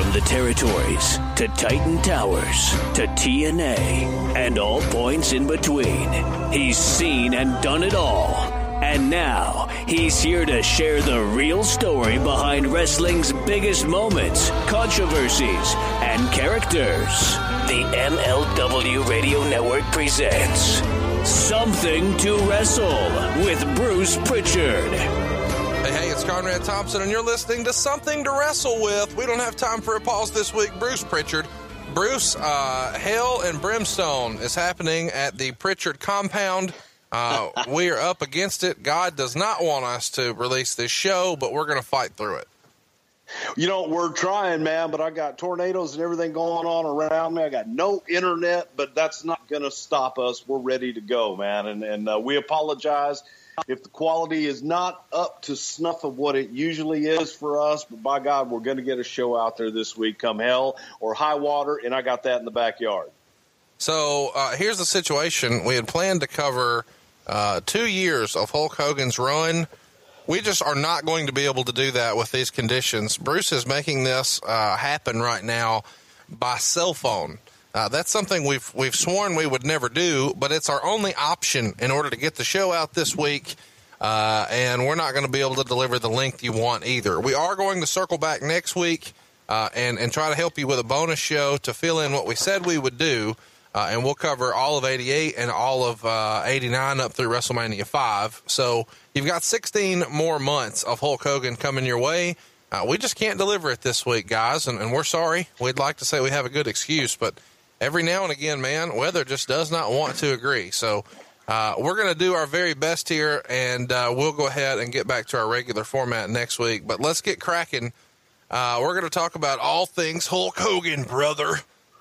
From the territories to Titan Towers to TNA and all points in between, he's seen and done it all. And now he's here to share the real story behind wrestling's biggest moments, controversies, and characters. The MLW Radio Network presents Something to Wrestle with Bruce Pritchard. Hey, it's Conrad Thompson, and you're listening to Something to Wrestle With. We don't have time for a pause this week. Bruce Pritchard. Bruce, Hell and Brimstone is happening at the Pritchard compound. We are up against it. God does not want us to release this show, but we're going to fight through it. You know, we're trying, man, but I got tornadoes and everything going on around me. I got no internet, but that's not going to stop us. We're ready to go, man, and we apologize if the quality is not up to snuff of what it usually is for us, but by God, we're going to get a show out there this week, come hell or high water, and I got that in the backyard. So here's the situation. We had planned to cover 2 years of Hulk Hogan's run. We just are not going to be able to do that with these conditions. Bruce is making this happen right now by cell phone. That's something we've sworn we would never do, but it's our only option in order to get the show out this week, and we're not going to be able to deliver the length you want either. We are going to circle back next week and try to help you with a bonus show to fill in what we said we would do, and we'll cover all of 88 and all of 89 up through WrestleMania 5. So you've got 16 more months of Hulk Hogan coming your way. We just can't deliver it this week, guys, and we're sorry. We'd like to say we have a good excuse, but every now and again, man, weather just does not want to agree. So we're going to do our very best here, and we'll go ahead and get back to our regular format next week. But let's get cracking. We're going to talk about all things Hulk Hogan, brother.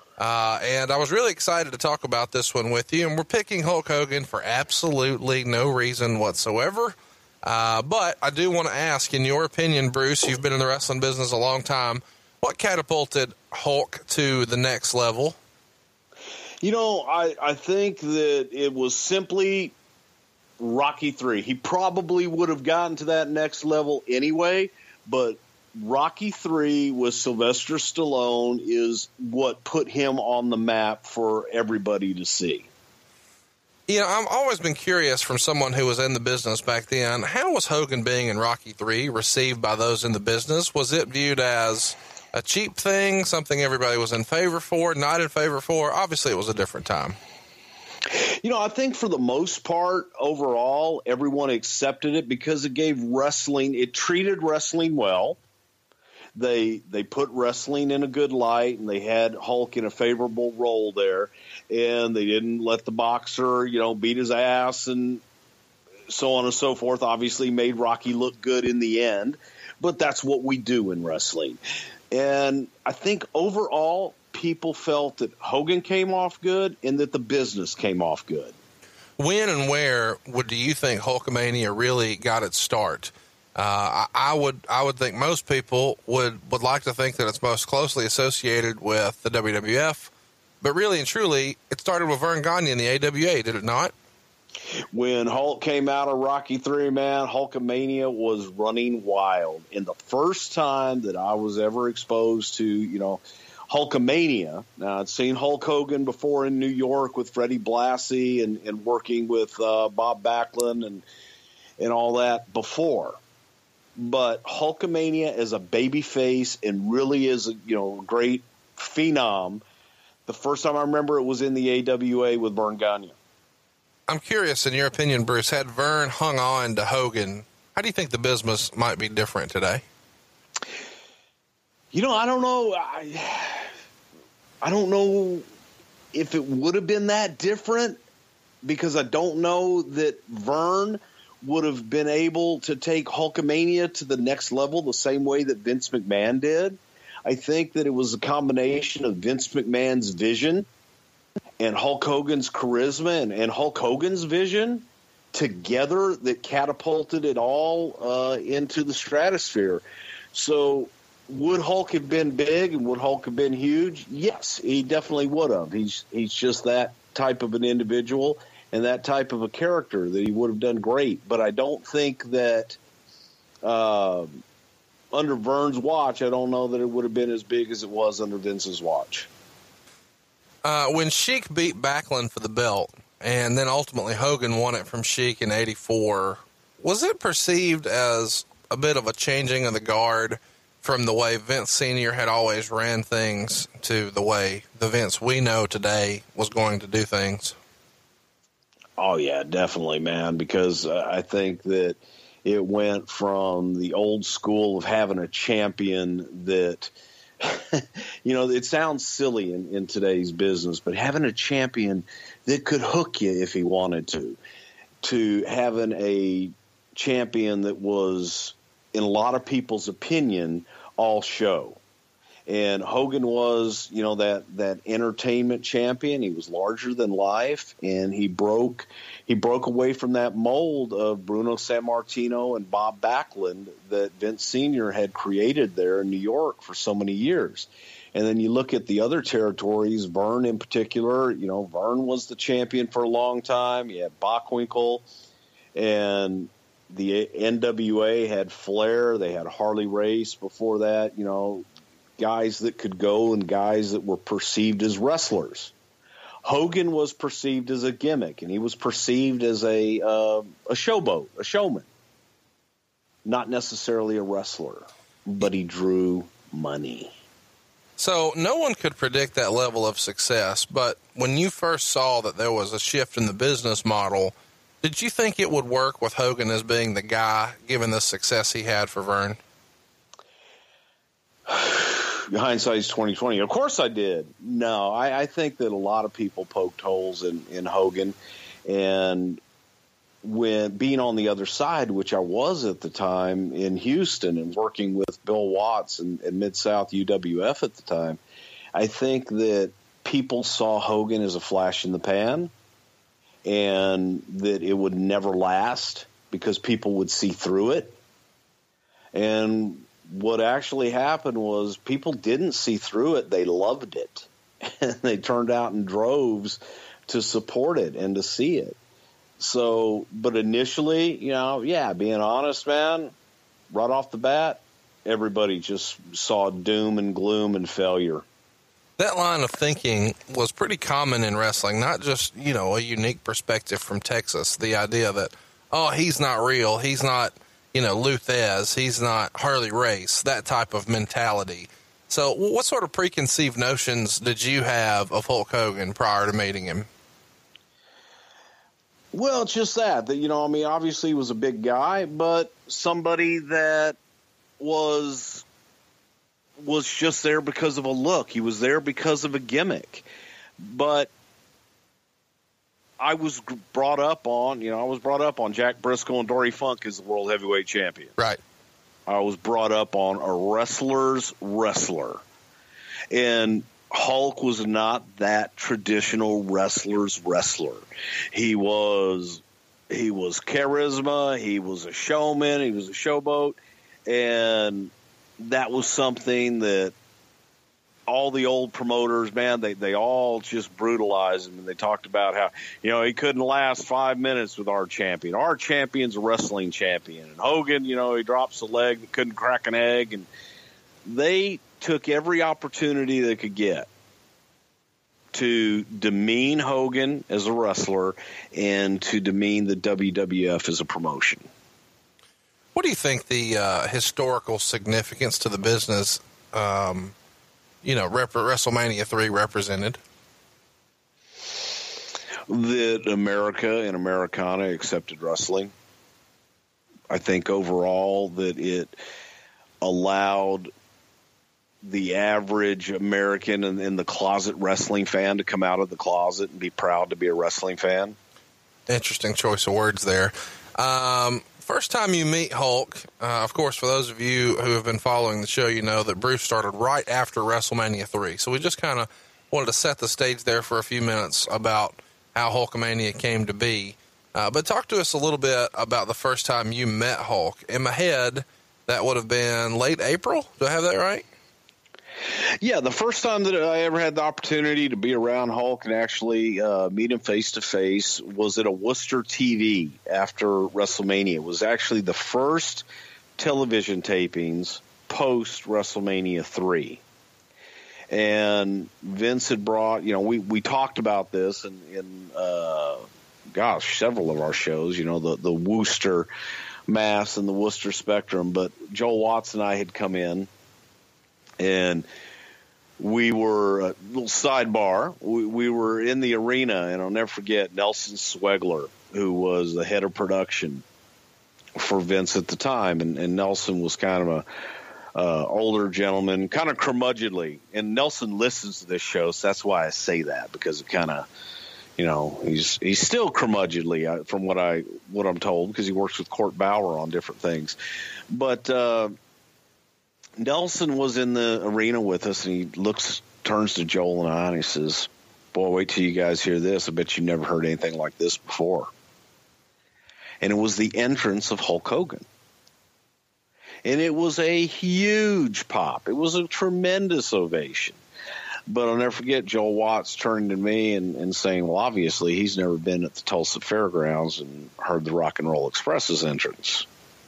And I was really excited to talk about this one with you. And we're picking Hulk Hogan for absolutely no reason whatsoever. But I do want to ask, in your opinion, Bruce, you've been in the wrestling business a long time, what catapulted Hulk to the next level? You know, I think that it was simply Rocky III. He probably would have gotten to that next level anyway, but Rocky III with Sylvester Stallone is what put him on the map for everybody to see. You know, I've always been curious from someone who was in the business back then, how was Hogan being in Rocky III received by those in the business? Was it viewed as a cheap thing, something everybody was in favor for, not in favor for? Obviously, it was a different time. You know, I think for the most part, overall, everyone accepted it because it gave wrestling, it treated wrestling well. They put wrestling in a good light, and they had Hulk in a favorable role there, and they didn't let the boxer, you know, beat his ass and so on and so forth. Obviously made Rocky look good in the end, but that's what we do in wrestling. And I think overall, people felt that Hogan came off good and that the business came off good. When and where do you think Hulkamania really got its start? I would think most people would like to think that it's most closely associated with the WWF, but really and truly, it started with Verne Gagne in the AWA, did it not? When Hulk came out of Rocky III, man, Hulkamania was running wild. And the first time that I was ever exposed to, you know, Hulkamania, now I'd seen Hulk Hogan before in New York with Freddie Blassie and working with Bob Backlund and all that before. But Hulkamania as a babyface and really is a, you know, great phenom, the first time I remember it was in the AWA with Verne Gagne. I'm curious, in your opinion, Bruce, had Verne hung on to Hogan, how do you think the business might be different today? You know, I don't know. I don't know if it would have been that different, because I don't know that Verne would have been able to take Hulkamania to the next level the same way that Vince McMahon did. I think that it was a combination of Vince McMahon's vision and Hulk Hogan's charisma and Hulk Hogan's vision together that catapulted it all into the stratosphere. So would Hulk have been big and would Hulk have been huge? Yes, he definitely would have. He's just that type of an individual and that type of a character that he would have done great. But I don't think that under Vern's watch, I don't know that it would have been as big as it was under Vince's watch. When Sheik beat Backlund for the belt, and then ultimately Hogan won it from Sheik in '84, was it perceived as a bit of a changing of the guard from the way Vince Sr. had always ran things to the way the Vince we know today was going to do things? Oh, yeah, definitely, man, because I think that it went from the old school of having a champion that, you know, it sounds silly in today's business, but having a champion that could hook you if he wanted to having a champion that was, in a lot of people's opinion, all show. And Hogan was, you know, that entertainment champion. He was larger than life, and he broke away from that mold of Bruno Sammartino and Bob Backlund that Vince Sr. had created there in New York for so many years. And then you look at the other territories, Vern in particular, you know, Vern was the champion for a long time. You had Bockwinkel, and the NWA had Flair. They had Harley Race before that, you know, guys that could go and guys that were perceived as wrestlers. Hogan was perceived as a gimmick, and he was perceived as a showboat, a showman, not necessarily a wrestler, but he drew money. So no one could predict that level of success, but when you first saw that there was a shift in the business model, did you think it would work with Hogan as being the guy, given the success he had for Vern? Hindsight's 20/20. Of course I did. No, I think that a lot of people poked holes in Hogan, and when being on the other side, which I was at the time in Houston and working with Bill Watts and Mid-South UWF at the time, I think that people saw Hogan as a flash in the pan and that it would never last because people would see through it. And what actually happened was people didn't see through it. They loved it. And they turned out in droves to support it and to see it. So, but initially, you know, yeah, being honest, man, right off the bat, everybody just saw doom and gloom and failure. That line of thinking was pretty common in wrestling, not just, you know, a unique perspective from Texas. The idea that, oh, he's not real. He's not, you know, Luthez. He's not Harley Race, that type of mentality. So what sort of preconceived notions did you have of Hulk Hogan prior to meeting him? Well, it's just that, you know, I mean, obviously he was a big guy, but somebody that was just there because of a look. He was there because of a gimmick. But I was brought up on Jack Briscoe and Dory Funk as the world heavyweight champion. Right. I was brought up on a wrestler's wrestler. And Hulk was not that traditional wrestler's wrestler. He was charisma. He was a showman. He was a showboat. And that was something that all the old promoters, man, they all just brutalized him. And they talked about how, you know, he couldn't last 5 minutes with our champion. Our champion's a wrestling champion. And Hogan, you know, he drops a leg that couldn't crack an egg. And they took every opportunity they could get to demean Hogan as a wrestler and to demean the WWF as a promotion. What do you think the historical significance to the business, you know, WrestleMania 3 represented? That America and Americana accepted wrestling. I think overall that it allowed the average American and the closet wrestling fan to come out of the closet and be proud to be a wrestling fan. Interesting choice of words there. First time you meet Hulk, of course, for those of you who have been following the show, you know that Bruce started right after WrestleMania 3. So we just kind of wanted to set the stage there for a few minutes about how Hulkamania came to be. But talk to us a little bit about the first time you met Hulk. In my head, that would have been late April. Do I have that right? Yeah, the first time that I ever had the opportunity to be around Hulk and actually meet him face-to-face was at a Worcester TV after WrestleMania. It was actually the first television tapings post WrestleMania 3. And Vince had brought, we talked about this in several of our shows, the Worcester Mass and the Worcester Spectrum. But Joel Watts and I had come in, and we were, a little sidebar, we were in the arena, and I'll never forget Nelson Swegler, who was the head of production for Vince at the time. And Nelson was kind of a older gentleman, kind of curmudgeonly. And Nelson listens to this show, so that's why I say that, because it kind of, he's still curmudgeonly from what I'm told, because he works with Court Bauer on different things. But Nelson was in the arena with us, and he turns to Joel and I, and he says, "Boy, wait till you guys hear this. I bet you never heard anything like this before." And it was the entrance of Hulk Hogan. And it was a huge pop. It was a tremendous ovation. But I'll never forget Joel Watts turning to me and saying, well, obviously he's never been at the Tulsa Fairgrounds and heard the Rock and Roll Express's entrance.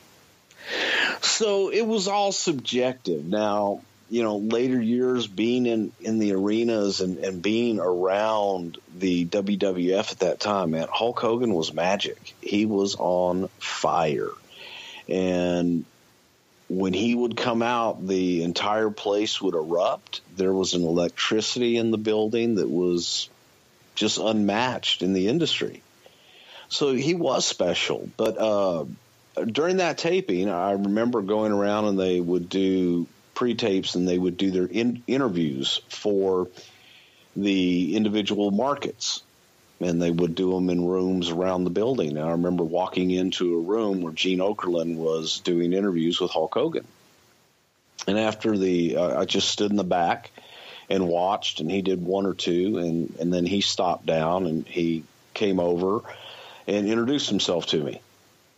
So it was all subjective. Now, later years being in the arenas and being around the WWF at that time, man, Hulk Hogan was magic. He was on fire. And when he would come out, the entire place would erupt. There was an electricity in the building that was just unmatched in the industry. So he was special. But during that taping, I remember going around, and they would do pre-tapes, and they would do their interviews for the individual markets. And they would do them in rooms around the building. And I remember walking into a room where Gene Okerlund was doing interviews with Hulk Hogan. And after I just stood in the back and watched, and he did one or two, and then he stopped down, and he came over and introduced himself to me.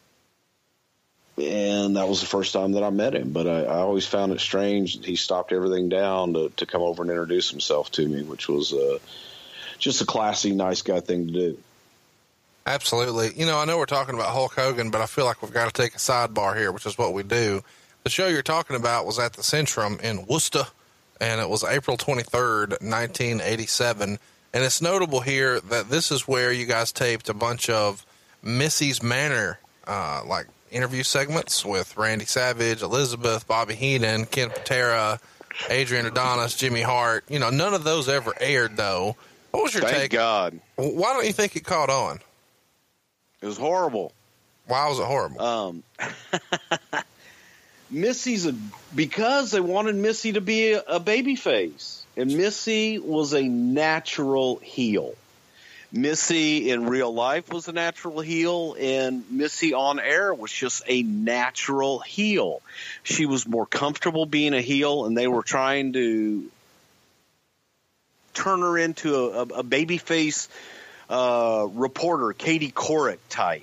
And that was the first time that I met him. But I always found it strange that he stopped everything down to come over and introduce himself to me, which was just a classy, nice guy thing to do. Absolutely. I know we're talking about Hulk Hogan, but I feel like we've got to take a sidebar here, which is what we do. The show you're talking about was at the Centrum in Worcester, and it was April 23rd, 1987. And it's notable here that this is where you guys taped a bunch of Missy's Manor, interview segments with Randy Savage, Elizabeth, Bobby Heenan, Ken Patera, Adrian Adonis, Jimmy Hart. None of those ever aired, though. What was your take? Thank God. Why don't you think it caught on? It was horrible. Why was it horrible? Because they wanted Missy to be a baby face. And Missy was a natural heel. Missy in real life was a natural heel, and Missy on air was just a natural heel. She was more comfortable being a heel, and they were trying to turn her into a babyface reporter, Katie Couric type.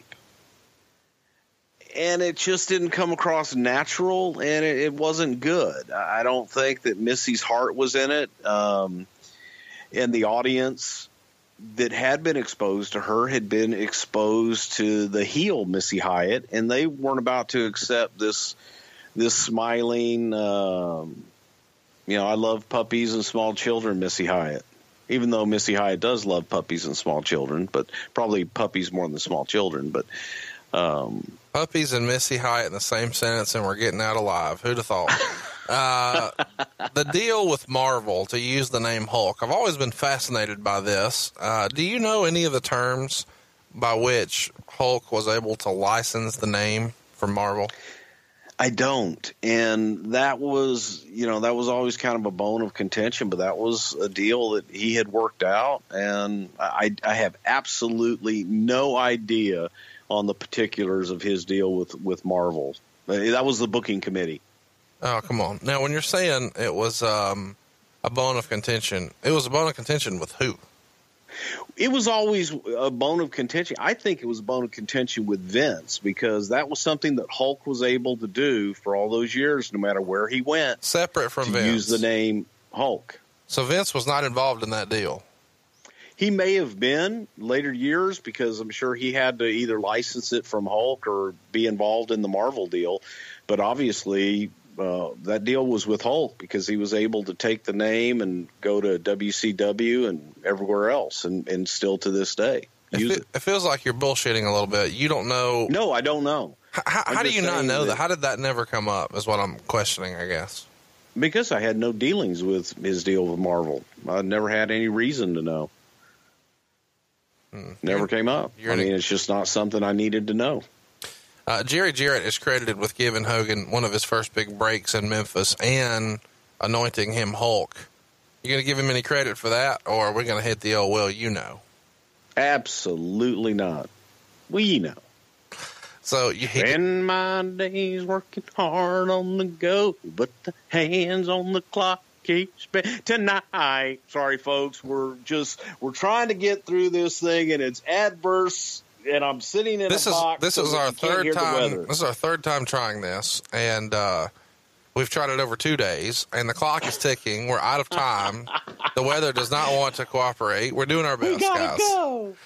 And it just didn't come across natural, and it wasn't good. I don't think that Missy's heart was in it. And the audience that had been exposed to her had been exposed to the heel Missy Hyatt, and they weren't about to accept this smiling, I love puppies and small children, Missy Hyatt. Even though Missy Hyatt does love puppies and small children, but probably puppies more than small children. But puppies and Missy Hyatt in the same sentence, and we're getting out alive. Who'd have thought? The deal with Marvel to use the name Hulk. I've always been fascinated by this. Do you know any of the terms by which Hulk was able to license the name from Marvel? I don't. And that was always kind of a bone of contention, but that was a deal that he had worked out. And I have absolutely no idea on the particulars of his deal with Marvel. That was the booking committee. Oh, come on. Now, when you're saying it was a bone of contention, it was a bone of contention with who? It was always a bone of contention. I think it was a bone of contention with Vince, because that was something that Hulk was able to do for all those years, no matter where he went. Separate from Vince. Use the name Hulk. So Vince was not involved in that deal? He may have been later years, because I'm sure he had to either license it from Hulk or be involved in the Marvel deal. But obviously that deal was with Hulk because he was able to take the name and go to WCW and everywhere else, and still to this day use it. It feels like you're bullshitting a little bit. You don't know. No, I don't know. How do you not know that? How did that never come up is what I'm questioning, I guess. Because I had no dealings with his deal with Marvel. I never had any reason to know. Never came up. It's just not something I needed to know. Jerry Jarrett is credited with giving Hogan one of his first big breaks in Memphis and anointing him Hulk. You going to give him any credit for that, or are we going to hit the old, well, you know? Absolutely not. We know. So you spend my days working hard on the go, but the hands on the clock keep spinning tonight. Sorry, folks. We're trying to get through this thing, and it's adverse. And I'm sitting in a box. This is our third time. This is our third time trying this, and we've tried it over 2 days. And the clock is ticking. We're out of time. The weather does not want to cooperate. We're doing our best, guys. Go.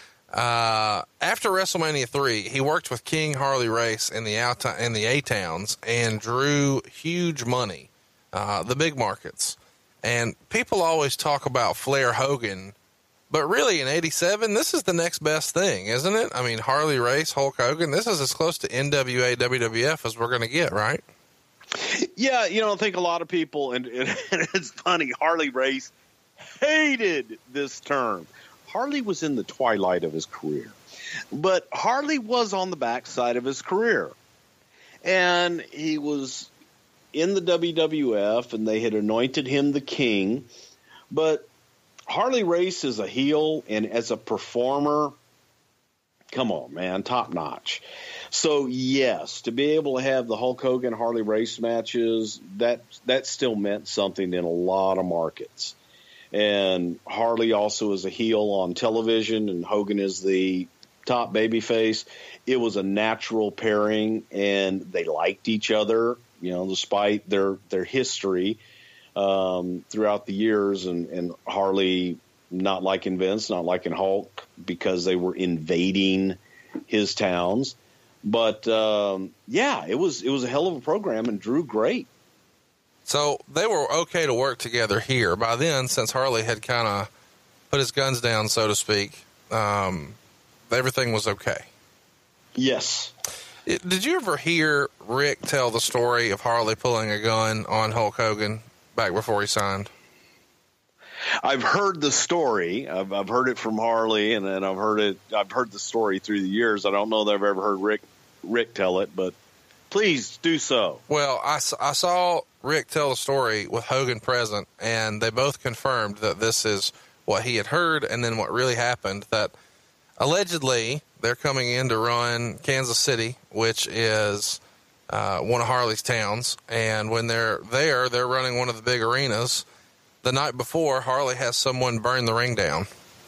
After WrestleMania 3, he worked with King Harley Race in the A-Towns and drew huge money, the big markets. And people always talk about Flair Hogan, but really in 87, this is the next best thing, isn't it? I mean, Harley Race, Hulk Hogan, this is as close to NWA, WWF as we're going to get, right? Yeah, I think a lot of people, and it's funny, Harley Race hated this term. Harley was in the twilight of his career, but Harley was on the backside of his career, and he was in the WWF, and they had anointed him the king. But Harley Race is a heel, and as a performer, come on, man, top notch. So yes, to be able to have the Hulk Hogan Harley Race matches, that still meant something in a lot of markets. And Harley also is a heel on television, and Hogan is the top babyface. It was a natural pairing, and they liked each other, despite their history throughout the years. And Harley not liking Vince, not liking Hulk because they were invading his towns. But it was a hell of a program and drew great. So they were okay to work together here. By then, since Harley had kind of put his guns down, so to speak, everything was okay. Yes. Did you ever hear Rick tell the story of Harley pulling a gun on Hulk Hogan back before he signed? I've heard the story. I've heard it from Harley, and then I've heard the story through the years. I don't know that I've ever heard Rick tell it, but please do so. Well, I saw Rick tell the story with Hogan present, and they both confirmed that this is what he had heard and then what really happened, that allegedly they're coming in to run Kansas City, which is one of Harley's towns, and when they're there, they're running one of the big arenas. The night before, Harley has someone burn the ring down.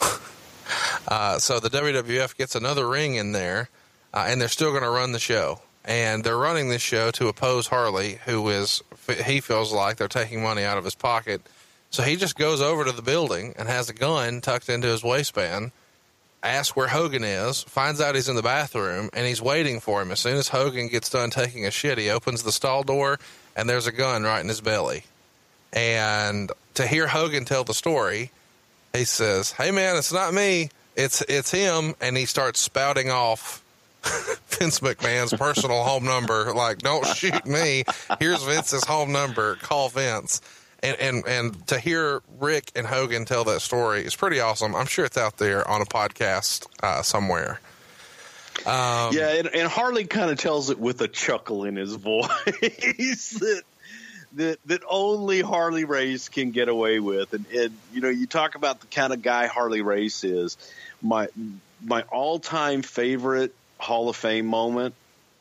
So the WWF gets another ring in there, and they're still going to run the show. And they're running this show to oppose Harley, he feels like they're taking money out of his pocket. So he just goes over to the building and has a gun tucked into his waistband, asks where Hogan is, finds out he's in the bathroom, and he's waiting for him. As soon as Hogan gets done taking a shit, he opens the stall door, and there's a gun right in his belly. And to hear Hogan tell the story, he says, "Hey man, it's not me, it's him," and he starts spouting off Vince McMahon's personal home number, like, "Don't shoot me. Here's Vince's home number. Call Vince." And to hear Rick and Hogan tell that story is pretty awesome. I'm sure it's out there on a podcast somewhere. And Harley kind of tells it with a chuckle in his voice that only Harley Race can get away with. And you talk about the kind of guy Harley Race is. My all-time favorite Hall of Fame moment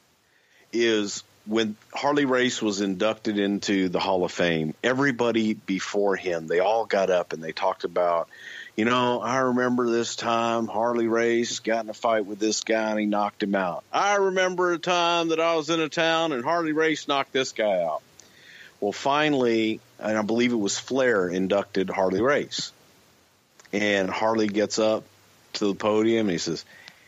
is when Harley Race was inducted into the Hall of Fame. Everybody before him, they all got up and they talked about, I remember this time Harley Race got in a fight with this guy and he knocked him out. I remember a time that I was in a town and Harley Race knocked this guy out. Well, finally, and I believe it was Flair inducted Harley Race. And Harley gets up to the podium and he says,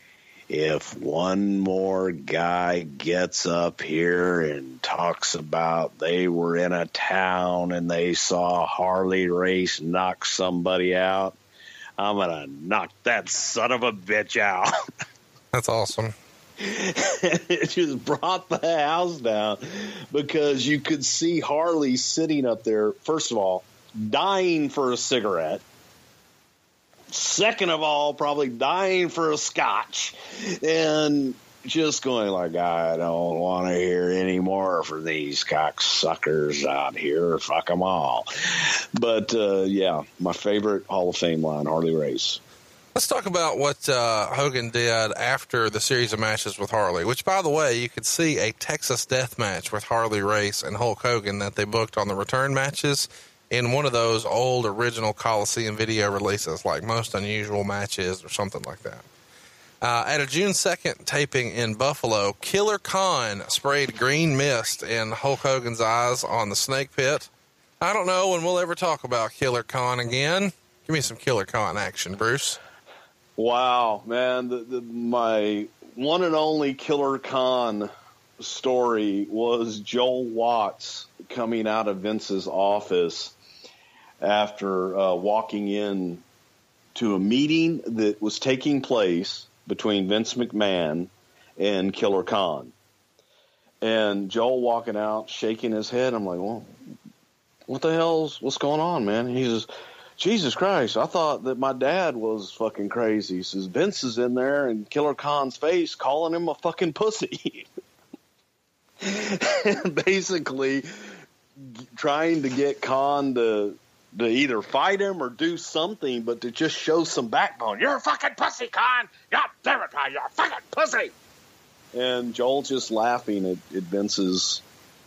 if one more guy gets up here and talks about they were in a town and they saw Harley Race knock somebody out, I'm going to knock that son of a bitch out. That's awesome. It just brought the house down because you could see Harley sitting up there, first of all, dying for a cigarette. Second of all, probably dying for a scotch, and just going like, I don't want to hear any more from these cocksuckers out here. Fuck them all. But, yeah, my favorite Hall of Fame line, Harley Race. Let's talk about what Hogan did after the series of matches with Harley, which, by the way, you could see a Texas death match with Harley Race and Hulk Hogan that they booked on the return matches in one of those old original Coliseum video releases, like Most Unusual Matches or something like that. At a June 2nd taping in Buffalo, Killer Khan sprayed green mist in Hulk Hogan's eyes on the Snake Pit. I don't know when we'll ever talk about Killer Khan again. Give me some Killer Khan action, Bruce. Wow, man. My one and only Killer Khan story was Joel Watts coming out of Vince's office after walking in to a meeting that was taking place between Vince McMahon and Killer Khan. And Joel walking out, shaking his head. I'm like, well, what's going on, man? And he says, Jesus Christ, I thought that my dad was fucking crazy. He says, Vince is in there and Killer Khan's face calling him a fucking pussy. Basically trying to get Khan to either fight him or do something, but to just show some backbone. You're a fucking pussy, Khan. God damn it, pal, you're a fucking pussy. And Joel just laughing at Vince's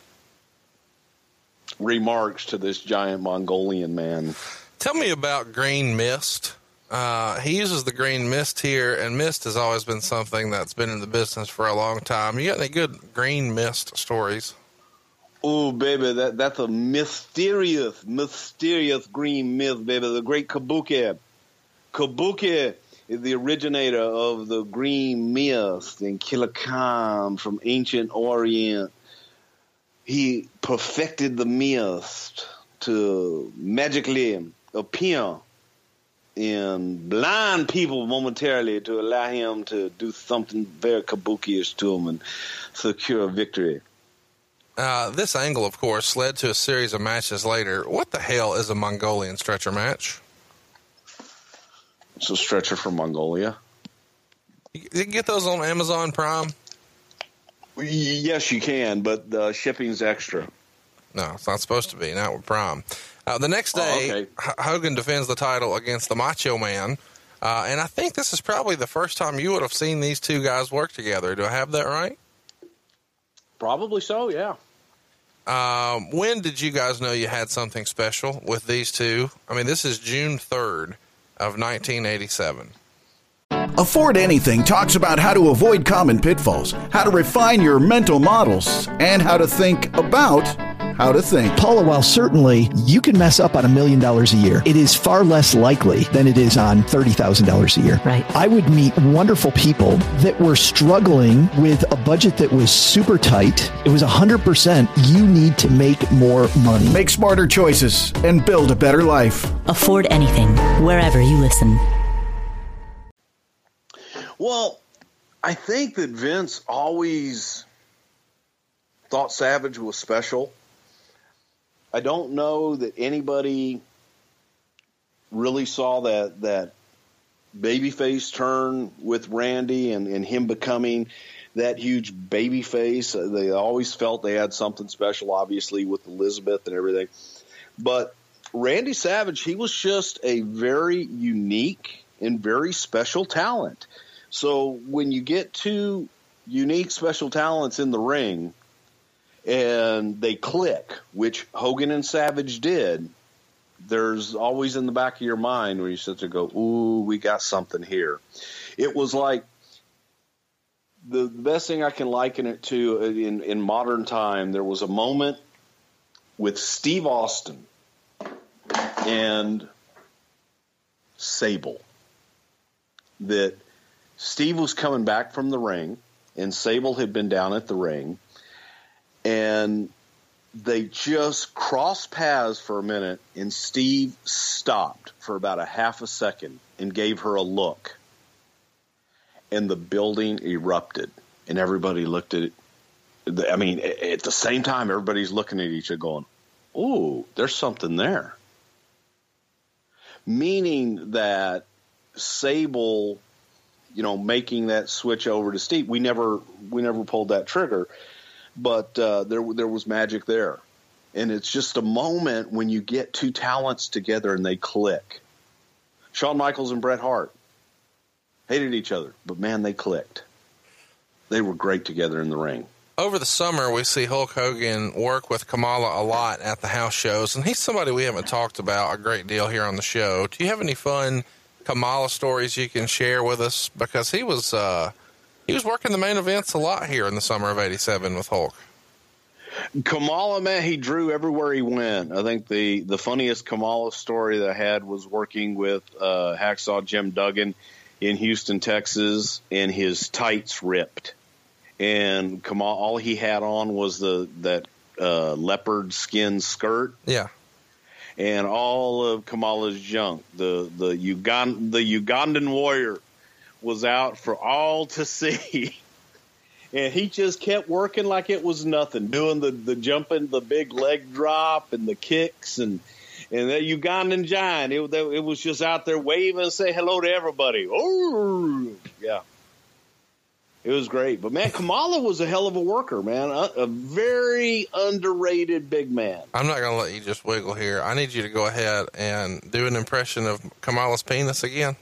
remarks to this giant Mongolian man. Tell me about green mist. He uses the green mist here, and mist has always been something that's been in the business for a long time. You got any good green mist stories? Oh, baby, that's a mysterious green mist, baby. The great Kabuki. Kabuki is the originator of the green mist in Killer Khan from ancient Orient. He perfected the mist to magically appear and blind people momentarily to allow him to do something very kabuki-ish to them and secure victory. This angle, of course, led to a series of matches later. What the hell is a Mongolian stretcher match? It's a stretcher from Mongolia. You can get those on Amazon Prime? Yes, you can, but shipping's extra. No, it's not supposed to be, not with Prime. The next day, Hogan defends the title against the Macho Man, and I think this is probably the first time you would have seen these two guys work together. Do I have that right? Probably so, yeah. When did you guys know you had something special with these two? I mean, this is June 3rd of 1987. Afford Anything talks about how to avoid common pitfalls, how to refine your mental models, and how to think about how to think. Paula, while certainly you can mess up on $1 million a year, it is far less likely than it is on $30,000 a year. Right. I would meet wonderful people that were struggling with a budget that was super tight. It was 100%. You need to make more money. Make smarter choices and build a better life. Afford Anything, wherever you listen. Well, I think that Vince always thought Savage was special. I don't know that anybody really saw that babyface turn with Randy and him becoming that huge babyface. They always felt they had something special, obviously, with Elizabeth and everything. But Randy Savage, he was just a very unique and very special talent. So when you get two unique special talents in the ring and they click, which Hogan and Savage did, there's always in the back of your mind where you sit there and go, ooh, we got something here. It was like the best thing I can liken it to in modern time, there was a moment with Steve Austin and Sable that Steve was coming back from the ring, and Sable had been down at the ring, and they just crossed paths for a minute, and Steve stopped for about a half a second and gave her a look, and the building erupted, and everybody looked at it. I mean, at the same time, everybody's looking at each other going, "Ooh, there's something there." Meaning that Sable, making that switch over to Steve, we never pulled that trigger, but there was magic there, and it's just a moment when you get two talents together and they click. Shawn Michaels and Bret Hart hated each other, but man, they clicked. They were great together in the ring. Over the summer, we see Hulk Hogan work with Kamala a lot at the house shows, and he's somebody we haven't talked about a great deal here on the show. Do you have any fun Kamala stories you can share with us? Because he was working the main events a lot here in the summer of '87 with Hulk. Kamala, man, he drew everywhere he went. I think the funniest Kamala story that I had was working with Hacksaw Jim Duggan in Houston, Texas, and his tights ripped. And Kamala, all he had on was that leopard skin skirt. Yeah. And all of Kamala's junk, the Ugandan warrior, was out for all to see. And he just kept working like it was nothing, doing the jumping, the big leg drop, and the kicks, and that Ugandan giant. It was just out there waving and say hello to everybody. Oh, yeah. It was great. But, man, Kamala was a hell of a worker, man. A very underrated big man. I'm not going to let you just wiggle here. I need you to go ahead and do an impression of Kamala's penis again.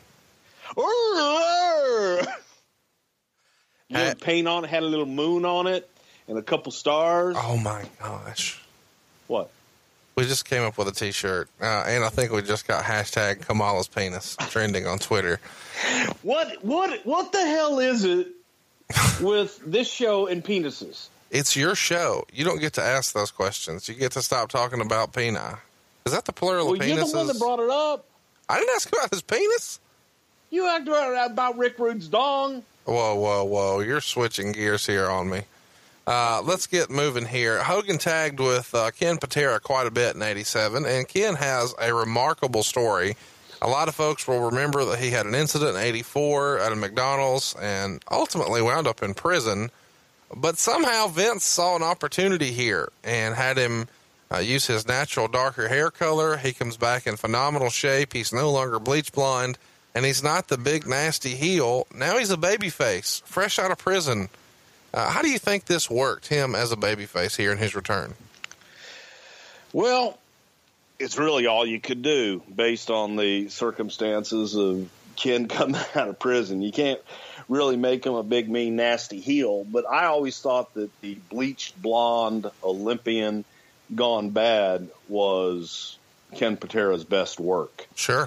Had paint on it, had a little moon on it, and a couple stars. Oh, my gosh. What? We just came up with a T-shirt, and I think we just got hashtag Kamala's penis trending on Twitter. What the hell is it with this show and penises? It's your show. You don't get to ask those questions. You get to stop talking about peni. Is that the plural of penises? You're the one that brought it up. I didn't ask about his penis. You asked about Rick Rude's dong. Whoa. You're switching gears here on me. Let's get moving here. Hogan tagged with Ken Patera quite a bit in '87, and Ken has a remarkable story. A lot of folks will remember that he had an incident in '84 at a McDonald's and ultimately wound up in prison. But somehow Vince saw an opportunity here and had him use his natural darker hair color. He comes back in phenomenal shape. He's no longer bleach blonde, and he's not the big nasty heel. Now he's a babyface, fresh out of prison. How do you think this worked him as a babyface here in his return? Well, it's really all you could do based on the circumstances of Ken coming out of prison. You can't really make him a big, mean, nasty heel, but I always thought that the bleached blonde Olympian gone bad was Ken Patera's best work. Sure.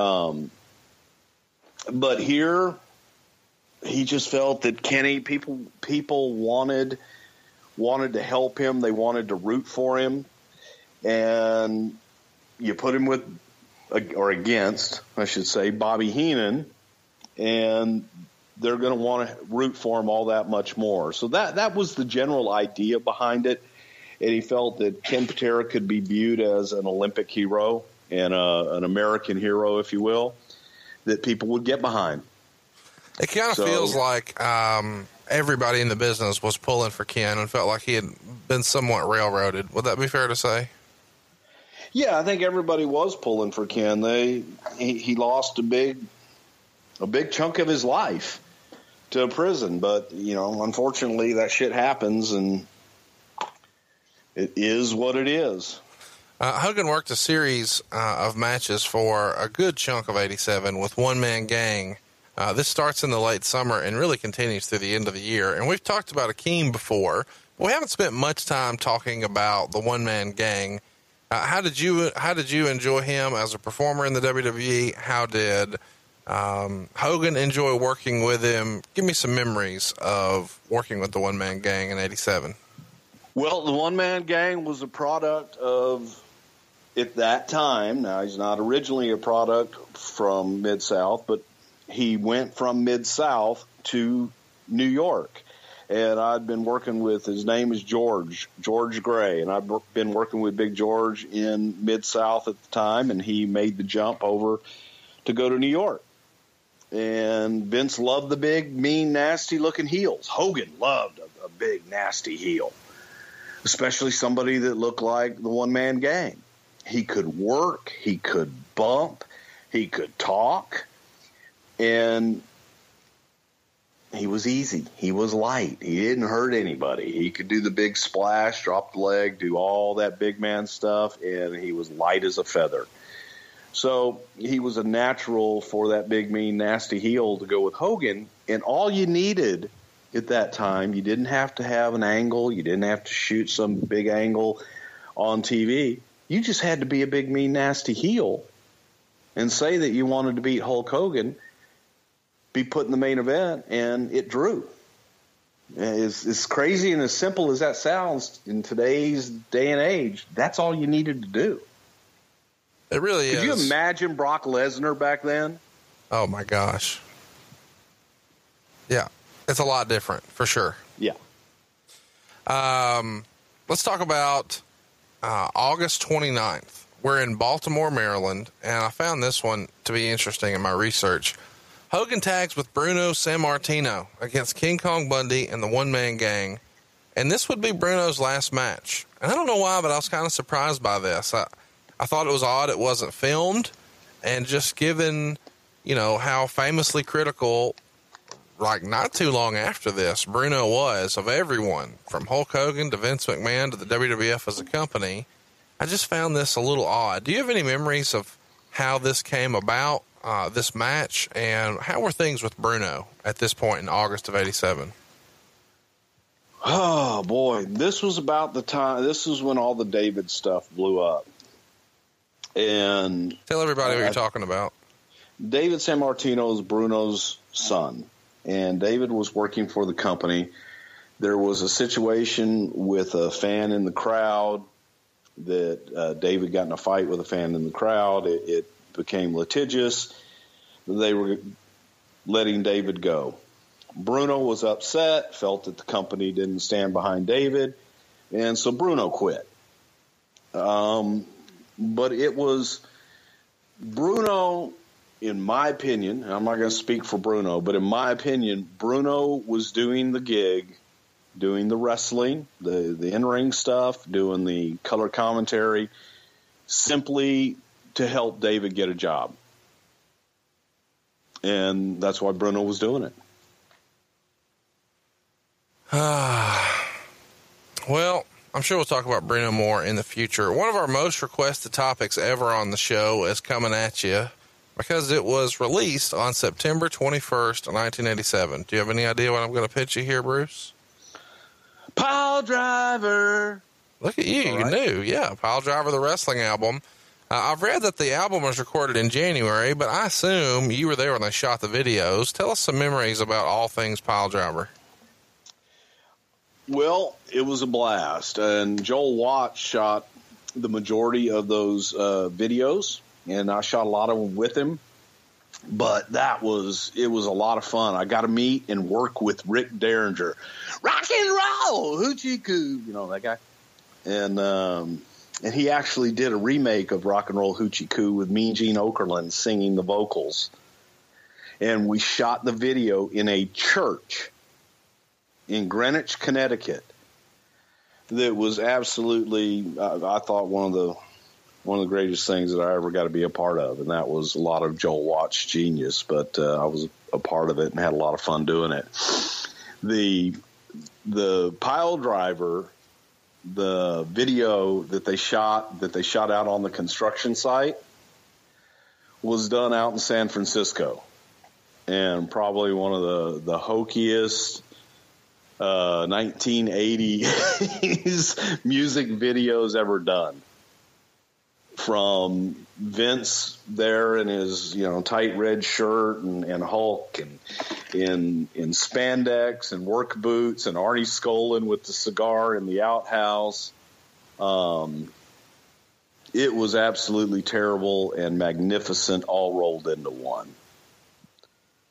But here, he just felt that Kenny, people wanted to help him. They wanted to root for him. And you put him with, or against, I should say, Bobby Heenan, and they're going to want to root for him all that much more. So that was the general idea behind it. And he felt that Ken Patera could be viewed as an Olympic hero and an American hero, if you will, that people would get behind. It kind of feels like everybody in the business was pulling for Ken and felt like he had been somewhat railroaded. Would that be fair to say? Yeah, I think everybody was pulling for Ken. He lost a big chunk of his life to prison, but unfortunately that shit happens, and it is what it is. Hogan worked a series of matches for a good chunk of '87 with One Man Gang. This starts in the late summer and really continues through the end of the year. And we've talked about Akeem before, but we haven't spent much time talking about the One Man Gang. How did you enjoy him as a performer in the WWE? How did Hogan enjoy working with him? Give me some memories of working with the One Man Gang in '87. Well, the One Man Gang was a product of, at that time, now he's not originally a product from Mid-South, but he went from Mid-South to New York. And I'd been working with, his name is George Gray, and I've been working with Big George in Mid-South at the time, and he made the jump over to go to New York. And Vince loved the big, mean, nasty-looking heels. Hogan loved a big, nasty heel, especially somebody that looked like the one-man gang. He could work, he could bump, he could talk, and he was easy. He was light. He didn't hurt anybody. He could do the big splash, drop the leg, do all that big man stuff, and he was light as a feather. So he was a natural for that big, mean, nasty heel to go with Hogan, and all you needed at that time, you didn't have to have an angle. You didn't have to shoot some big angle on TV. You just had to be a big, mean, nasty heel and say that you wanted to beat Hulk Hogan, be put in the main event, and it drew. As crazy and as simple as that sounds in today's day and age, that's all you needed to do. It really is. Could you imagine Brock Lesnar back then? Oh, my gosh. Yeah, it's a lot different, for sure. Yeah. Let's talk about August 29th. We're in Baltimore, Maryland, and I found this one to be interesting in my research. Hogan tags with Bruno Sammartino against King Kong Bundy and the One Man Gang, and this would be Bruno's last match. And I don't know why, but I was kind of surprised by this. I thought it was odd it wasn't filmed, and just given, how famously critical, like not too long after this, Bruno was of everyone, from Hulk Hogan to Vince McMahon to the WWF as a company. I just found this a little odd. Do you have any memories of how this came about? This match, and how were things with Bruno at this point in August of '87? Oh boy, this was about the time. This is when all the David stuff blew up. And tell everybody what you're talking about. David Sammartino is Bruno's son, and David was working for the company. There was a situation with a fan in the crowd that David got in a fight with a fan in the crowd. It became litigious. They were letting David go. Bruno was upset, felt that the company didn't stand behind David, and so Bruno quit. But it was Bruno, in my opinion, and I'm not going to speak for Bruno, but in my opinion, Bruno was doing the gig, doing the wrestling, the in-ring stuff, doing the color commentary, simply to help David get a job. And that's why Bruno was doing it. Well, I'm sure we'll talk about Bruno more in the future. One of our most requested topics ever on the show is coming at you because it was released on September 21st, 1987. Do you have any idea what I'm going to pitch you here, Bruce? Pile Driver. Look at you. All you right. knew. Yeah, Pile Driver, the wrestling album. I've read that the album was recorded in January, but I assume you were there when they shot the videos. Tell us some memories about all things Pile Driver. Well, it was a blast, and Joel Watts shot the majority of those videos, and I shot a lot of them with him. But it was a lot of fun. I got to meet and work with Rick Derringer. Rock and roll, hoochie coo, that guy. And he actually did a remake of Rock and Roll Hoochie Coo with Mean Gene Okerlund singing the vocals. And we shot the video in a church in Greenwich, Connecticut. That was absolutely, I thought, one of the greatest things that I ever got to be a part of. And that was a lot of Joel Watts' genius, but I was a part of it and had a lot of fun doing it. The Pile Driver, the video that they shot out on the construction site, was done out in San Francisco, and probably one of the hokiest 1980s music videos ever done. From Vince there in his tight red shirt and Hulk and in spandex and work boots, and Arnie Skolin with the cigar in the outhouse. It was absolutely terrible and magnificent, all rolled into one.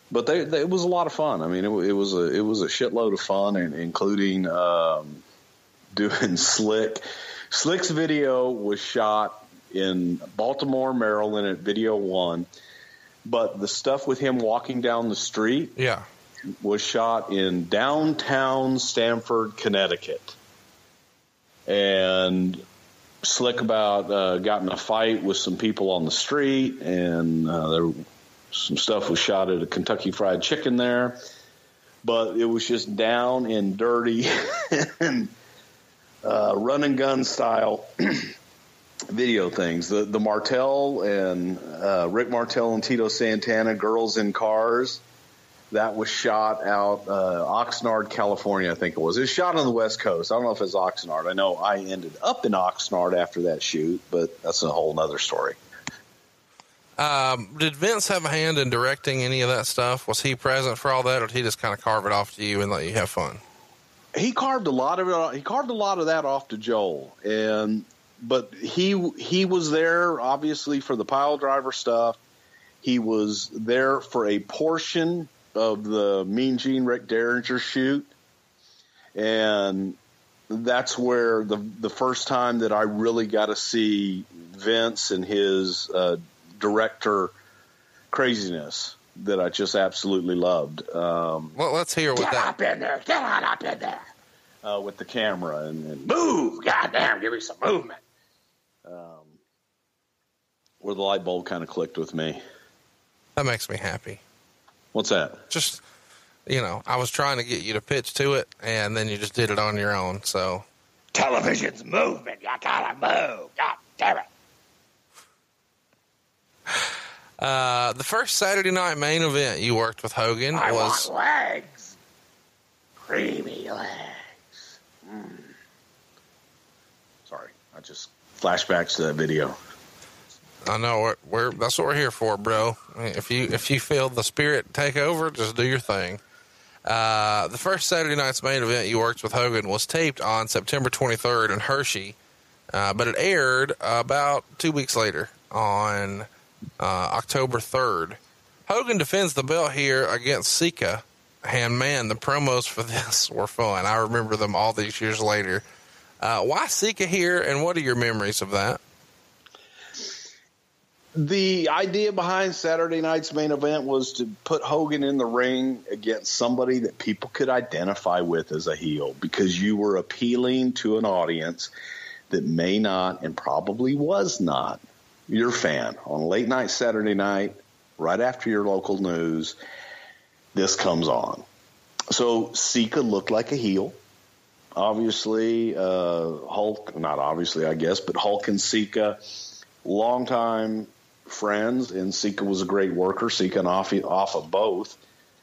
But it was a lot of fun. I mean, it was a shitload of fun, and including doing Slick. Slick's video was shot in Baltimore, Maryland at Video One, but the stuff with him walking down the street was shot in downtown Stamford, Connecticut. And Slick got in a fight with some people on the street, and some stuff was shot at a Kentucky Fried Chicken there. But it was just down and dirty and run and gun style video things. The Martell and Rick Martell and Tito Santana, Girls in Cars, that was shot out Oxnard, California, I think it was. It was shot on the West Coast. I don't know if it's Oxnard. I know I ended up in Oxnard after that shoot, but that's a whole nother story. Did Vince have a hand in directing any of that stuff? Was he present for all that, or did he just kind of carve it off to you and let you have fun? He carved a lot of it. He carved a lot of that off to Joel, but he was there obviously for the pile driver stuff. He was there for a portion of the Mean Gene Rick Derringer shoot, and that's where the first time that I really got to see Vince and his director craziness that I just absolutely loved. Well, let's hear what get up in there, get on up in there, with the camera and move, goddamn, give me some movement. Where the light bulb kind of clicked with me. That makes me happy. What's that? Just, I was trying to get you to pitch to it, and then you just did it on your own. So, television's moving. You gotta move. God damn it. The first Saturday night main event you worked with Hogan was want legs, creamy legs. Sorry, I just flashbacks to that video. I know that's what we're here for, bro. If you feel the spirit take over, just do your thing. The first Saturday night's main event you worked with Hogan was taped on September 23rd in Hershey, but it aired about 2 weeks later on October 3rd. Hogan defends the belt here against Sika, and man, the promos for this were fun. I remember them all these years later. Why Sika here, and what are your memories of that? The idea behind Saturday night's main event was to put Hogan in the ring against somebody that people could identify with as a heel, because you were appealing to an audience that may not, and probably was not, your fan. On a late night Saturday night, right after your local news, this comes on. So Sika looked like a heel. Obviously, Hulk, not obviously, I guess, but Hulk and Sika, longtime friends, and Sika was a great worker, Sika and off of both.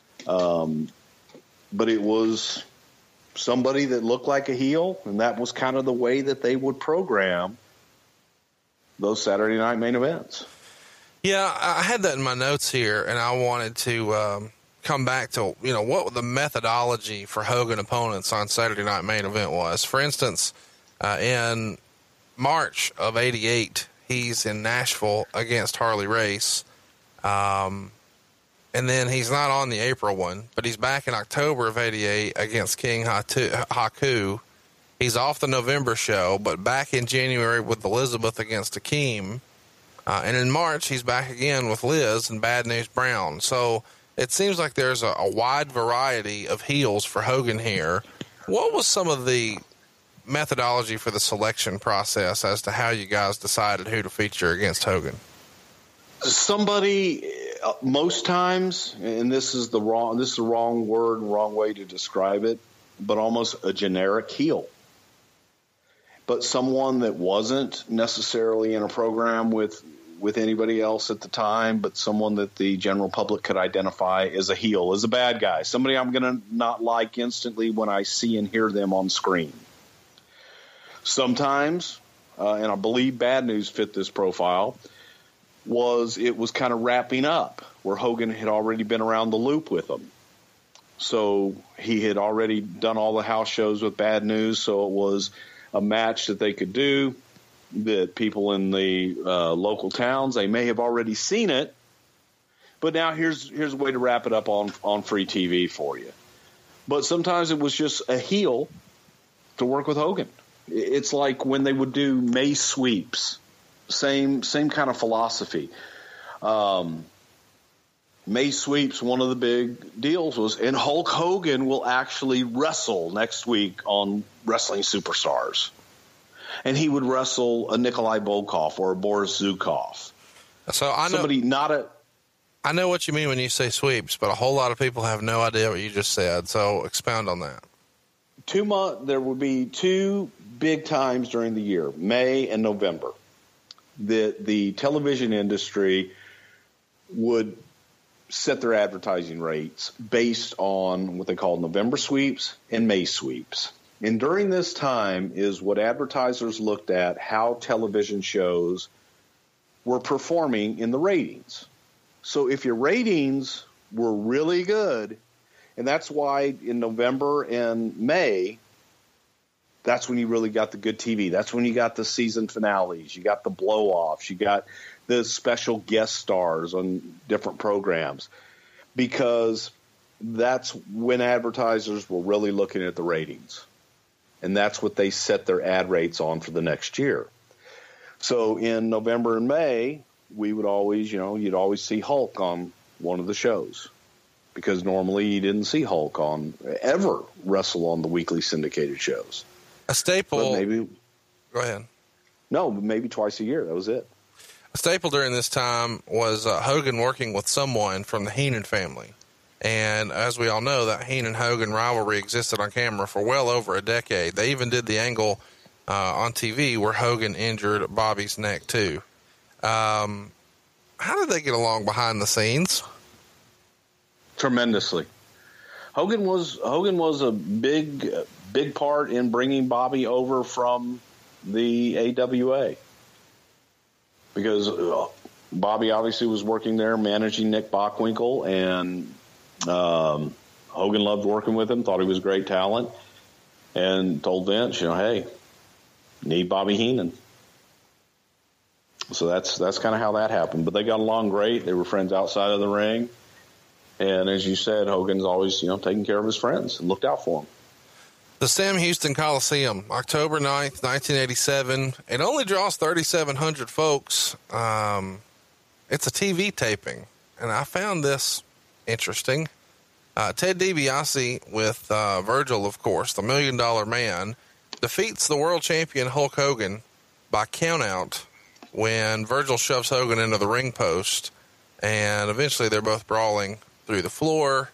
But it was somebody that looked like a heel, and that was kind of the way that they would program those Saturday night main events. Yeah, I had that in my notes here, and I wanted to come back to, what the methodology for Hogan opponents on Saturday night main event was. For instance, in March of '88, he's in Nashville against Harley Race. And then he's not on the April one, but he's back in October of '88 against King Haku. He's off the November show, but back in January with Elizabeth against Akeem. And in March, he's back again with Liz and Bad News Brown. So it seems like there's a wide variety of heels for Hogan here. What was some of the methodology for the selection process as to how you guys decided who to feature against Hogan? Somebody, most times, and this is the wrong word, wrong way to describe it, but almost a generic heel. But someone that wasn't necessarily in a program with anybody else at the time, but someone that the general public could identify as a heel, as a bad guy, somebody I'm going to not like instantly when I see and hear them on screen. Sometimes, and I believe Bad News fit this profile, it was kind of wrapping up where Hogan had already been around the loop with them. So he had already done all the house shows with Bad News, so it was a match that they could do, that people in the local towns, they may have already seen it, But now here's a way to wrap it up on free TV for you. But sometimes it was just a heel to work with Hogan. It's like when they would do May sweeps, same kind of philosophy. May sweeps, one of the big deals was, and Hulk Hogan will actually wrestle next week on Wrestling Superstars. And he would wrestle a Nikolai Volkov or a Boris Zukov. So I know what you mean when you say sweeps, but a whole lot of people have no idea what you just said. So expound on that. There would be 2 big times during the year, May and November, that the television industry would set their advertising rates based on what they call November sweeps and May sweeps. And during this time is what advertisers looked at, how television shows were performing in the ratings. So if your ratings were really good, and that's why in November and May, that's when you really got the good TV. That's when you got the season finales. You got the blow-offs. You got the special guest stars on different programs, because that's when advertisers were really looking at the ratings. And that's what they set their ad rates on for the next year. So in November and May, we would always, you'd always see Hulk on one of the shows, because normally you didn't see Hulk ever wrestle on the weekly syndicated shows. A staple. Go ahead. No, maybe twice a year. That was it. A staple during this time was Hogan working with someone from the Heenan family. And as we all know, that Heenan-Hogan rivalry existed on camera for well over a decade. They even did the angle on TV where Hogan injured Bobby's neck too. How did they get along behind the scenes? Tremendously. Hogan was a big part in bringing Bobby over from the AWA, because Bobby obviously was working there managing Nick Bockwinkel, and Hogan loved working with him, thought he was great talent, and told Vince, hey, need Bobby Heenan. So that's kind of how that happened. But they got along great. They were friends outside of the ring. And as you said, Hogan's always, taking care of his friends and looked out for them. The Sam Houston Coliseum, October 9th, 1987. It only draws 3,700 folks. It's a TV taping, and I found this interesting. Ted DiBiase with Virgil, of course, the $1 Million Man, defeats the world champion Hulk Hogan by countout when Virgil shoves Hogan into the ring post, and eventually they're both brawling through the floor.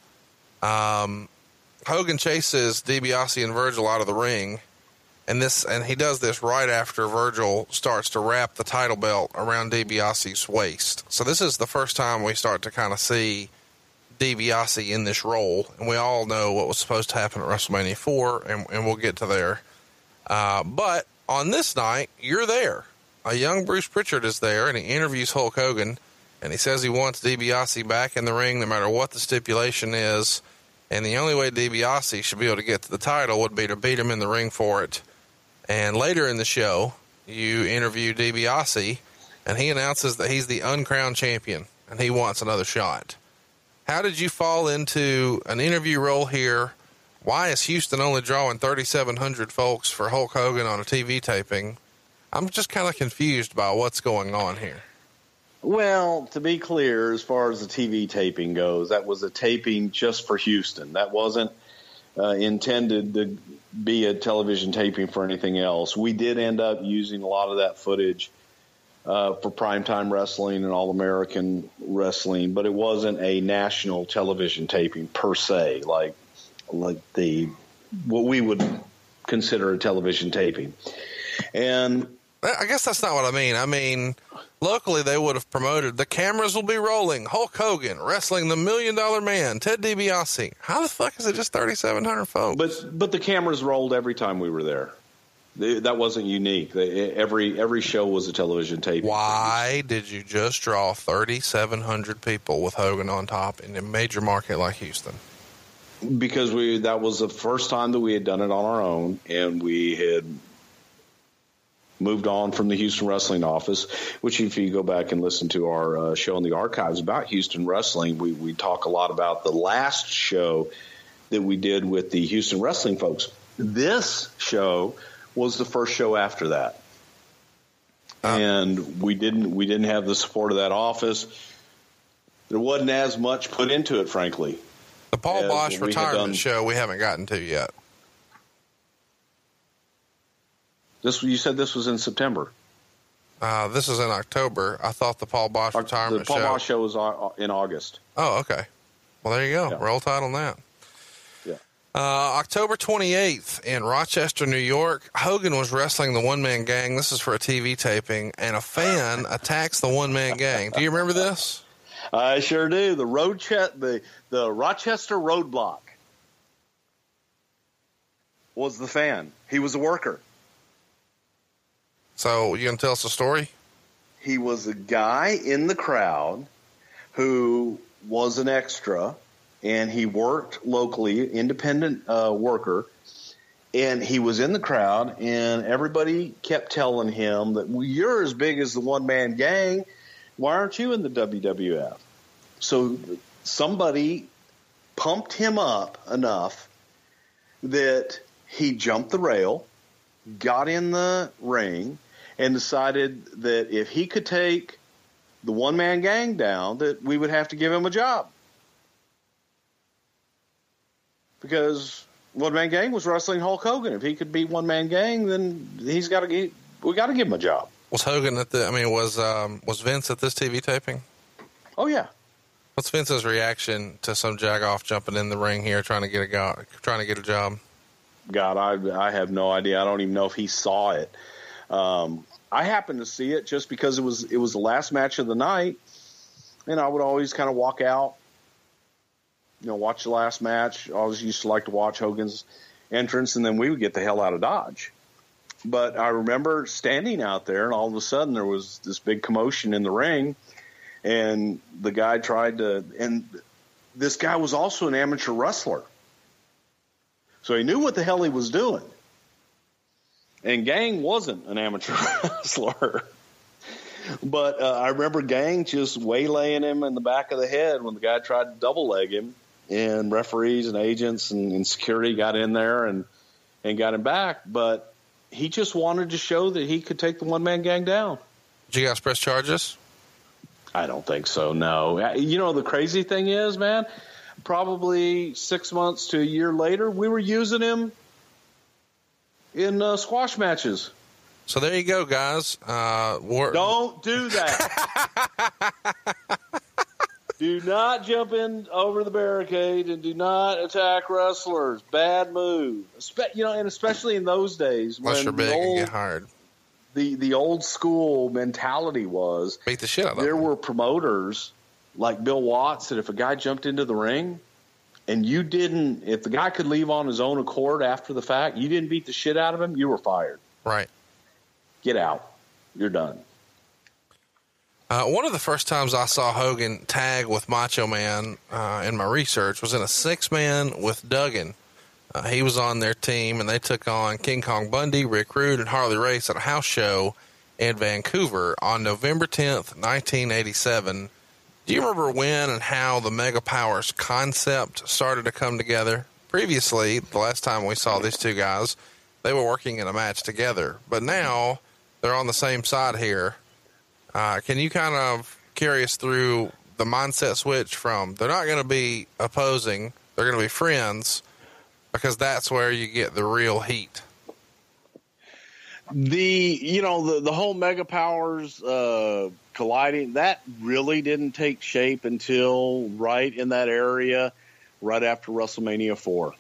Hogan chases DiBiase and Virgil out of the ring, and he does this right after Virgil starts to wrap the title belt around DiBiase's waist. So this is the first time we start to kind of see DiBiase in this role, and we all know what was supposed to happen at WrestleMania 4, and we'll get to there. But on this night, you're there. A young Bruce Pritchard is there, and he interviews Hulk Hogan, and he says he wants DiBiase back in the ring no matter what the stipulation is. And the only way DiBiase should be able to get to the title would be to beat him in the ring for it. And later in the show, you interview DiBiase, and he announces that he's the uncrowned champion, and he wants another shot. How did you fall into an interview role here? Why is Houston only drawing 3,700 folks for Hulk Hogan on a TV taping? I'm just kind of confused by what's going on here. Well, to be clear, as far as the TV taping goes, that was a taping just for Houston. That wasn't intended to be a television taping for anything else. We did end up using a lot of that footage for primetime wrestling and All-American wrestling, but it wasn't a national television taping per se, like what we would consider a television taping. And I guess that's not what I mean. I mean, locally they would have promoted, the cameras will be rolling, Hulk Hogan wrestling the $1 Million Man, Ted DiBiase. How the fuck is it just 3,700 folks? But the cameras rolled every time we were there. That wasn't unique. Every show was a television tape. Why did you just draw 3,700 people with Hogan on top in a major market like Houston? Because that was the first time that we had done it on our own, and we had moved on from the Houston Wrestling office, which if you go back and listen to our show in the archives about Houston Wrestling, we talk a lot about the last show that we did with the Houston Wrestling folks. This show was the first show after that. And we didn't have the support of that office. There wasn't as much put into it, frankly. The Paul Bosch retirement show we haven't gotten to yet. You said this was in September. This is in October. I thought the Paul Bosch retirement show. The Paul Bosch show was in August. Oh, okay. Well, there you go. Yeah. Roll Tide on that. Yeah. October 28th in Rochester, New York, Hogan was wrestling the One-Man Gang. This is for a TV taping, and a fan attacks the One-Man Gang. Do you remember this? I sure do. The Rochester Roadblock was the fan. He was a worker. So you going to tell us the story? He was a guy in the crowd who was an extra, and he worked locally, independent worker, and he was in the crowd, and everybody kept telling him that, well, you're as big as the One-Man Gang. Why aren't you in the WWF? So somebody pumped him up enough that he jumped the rail, got in the ring, and decided that if he could take the One-Man Gang down, that we would have to give him a job. Because One-Man Gang was wrestling Hulk Hogan. If he could beat One-Man Gang, then we got to give him a job. Was Hogan was Vince at this TV taping? Oh, yeah. What's Vince's reaction to some jagoff jumping in the ring here trying to get a job? God, I have no idea. I don't even know if he saw it. I happened to see it just because it was the last match of the night, and I would always kind of walk out, watch the last match. I always used to like to watch Hogan's entrance, and then we would get the hell out of Dodge. But I remember standing out there, and all of a sudden there was this big commotion in the ring, and the guy and this guy was also an amateur wrestler. So he knew what the hell he was doing. And Gang wasn't an amateur wrestler. But I remember Gang just waylaying him in the back of the head when the guy tried to double leg him. And referees and agents and security got in there and got him back. But he just wanted to show that he could take the One-Man Gang down. Did you guys press charges? I don't think so, no. The crazy thing is, man, probably 6 months to a year later, we were using him in squash matches. So there you go, guys. Don't do that. Do not jump in over the barricade and do not attack wrestlers. Bad move. And especially in those days unless when you're big and get hired. The old school mentality was beat the shit out of them. There were promoters like Bill Watts that if a guy jumped into the ring and if the guy could leave on his own accord after the fact, you didn't beat the shit out of him, you were fired. Right. Get out. You're done. One of the first times I saw Hogan tag with Macho Man in my research was in a 6-man with Duggan. He was on their team, and they took on King Kong Bundy, Rick Rude, and Harley Race at a house show in Vancouver on November 10th, 1987. Do you remember when and how the Mega Powers concept started to come together? Previously, the last time we saw these two guys, they were working in a match together. But now they're on the same side here. Can you kind of carry us through the mindset switch from they're not going to be opposing, they're going to be friends, because that's where you get the real heat? The whole Mega Powers colliding, that really didn't take shape until right in that area, right after WrestleMania 4.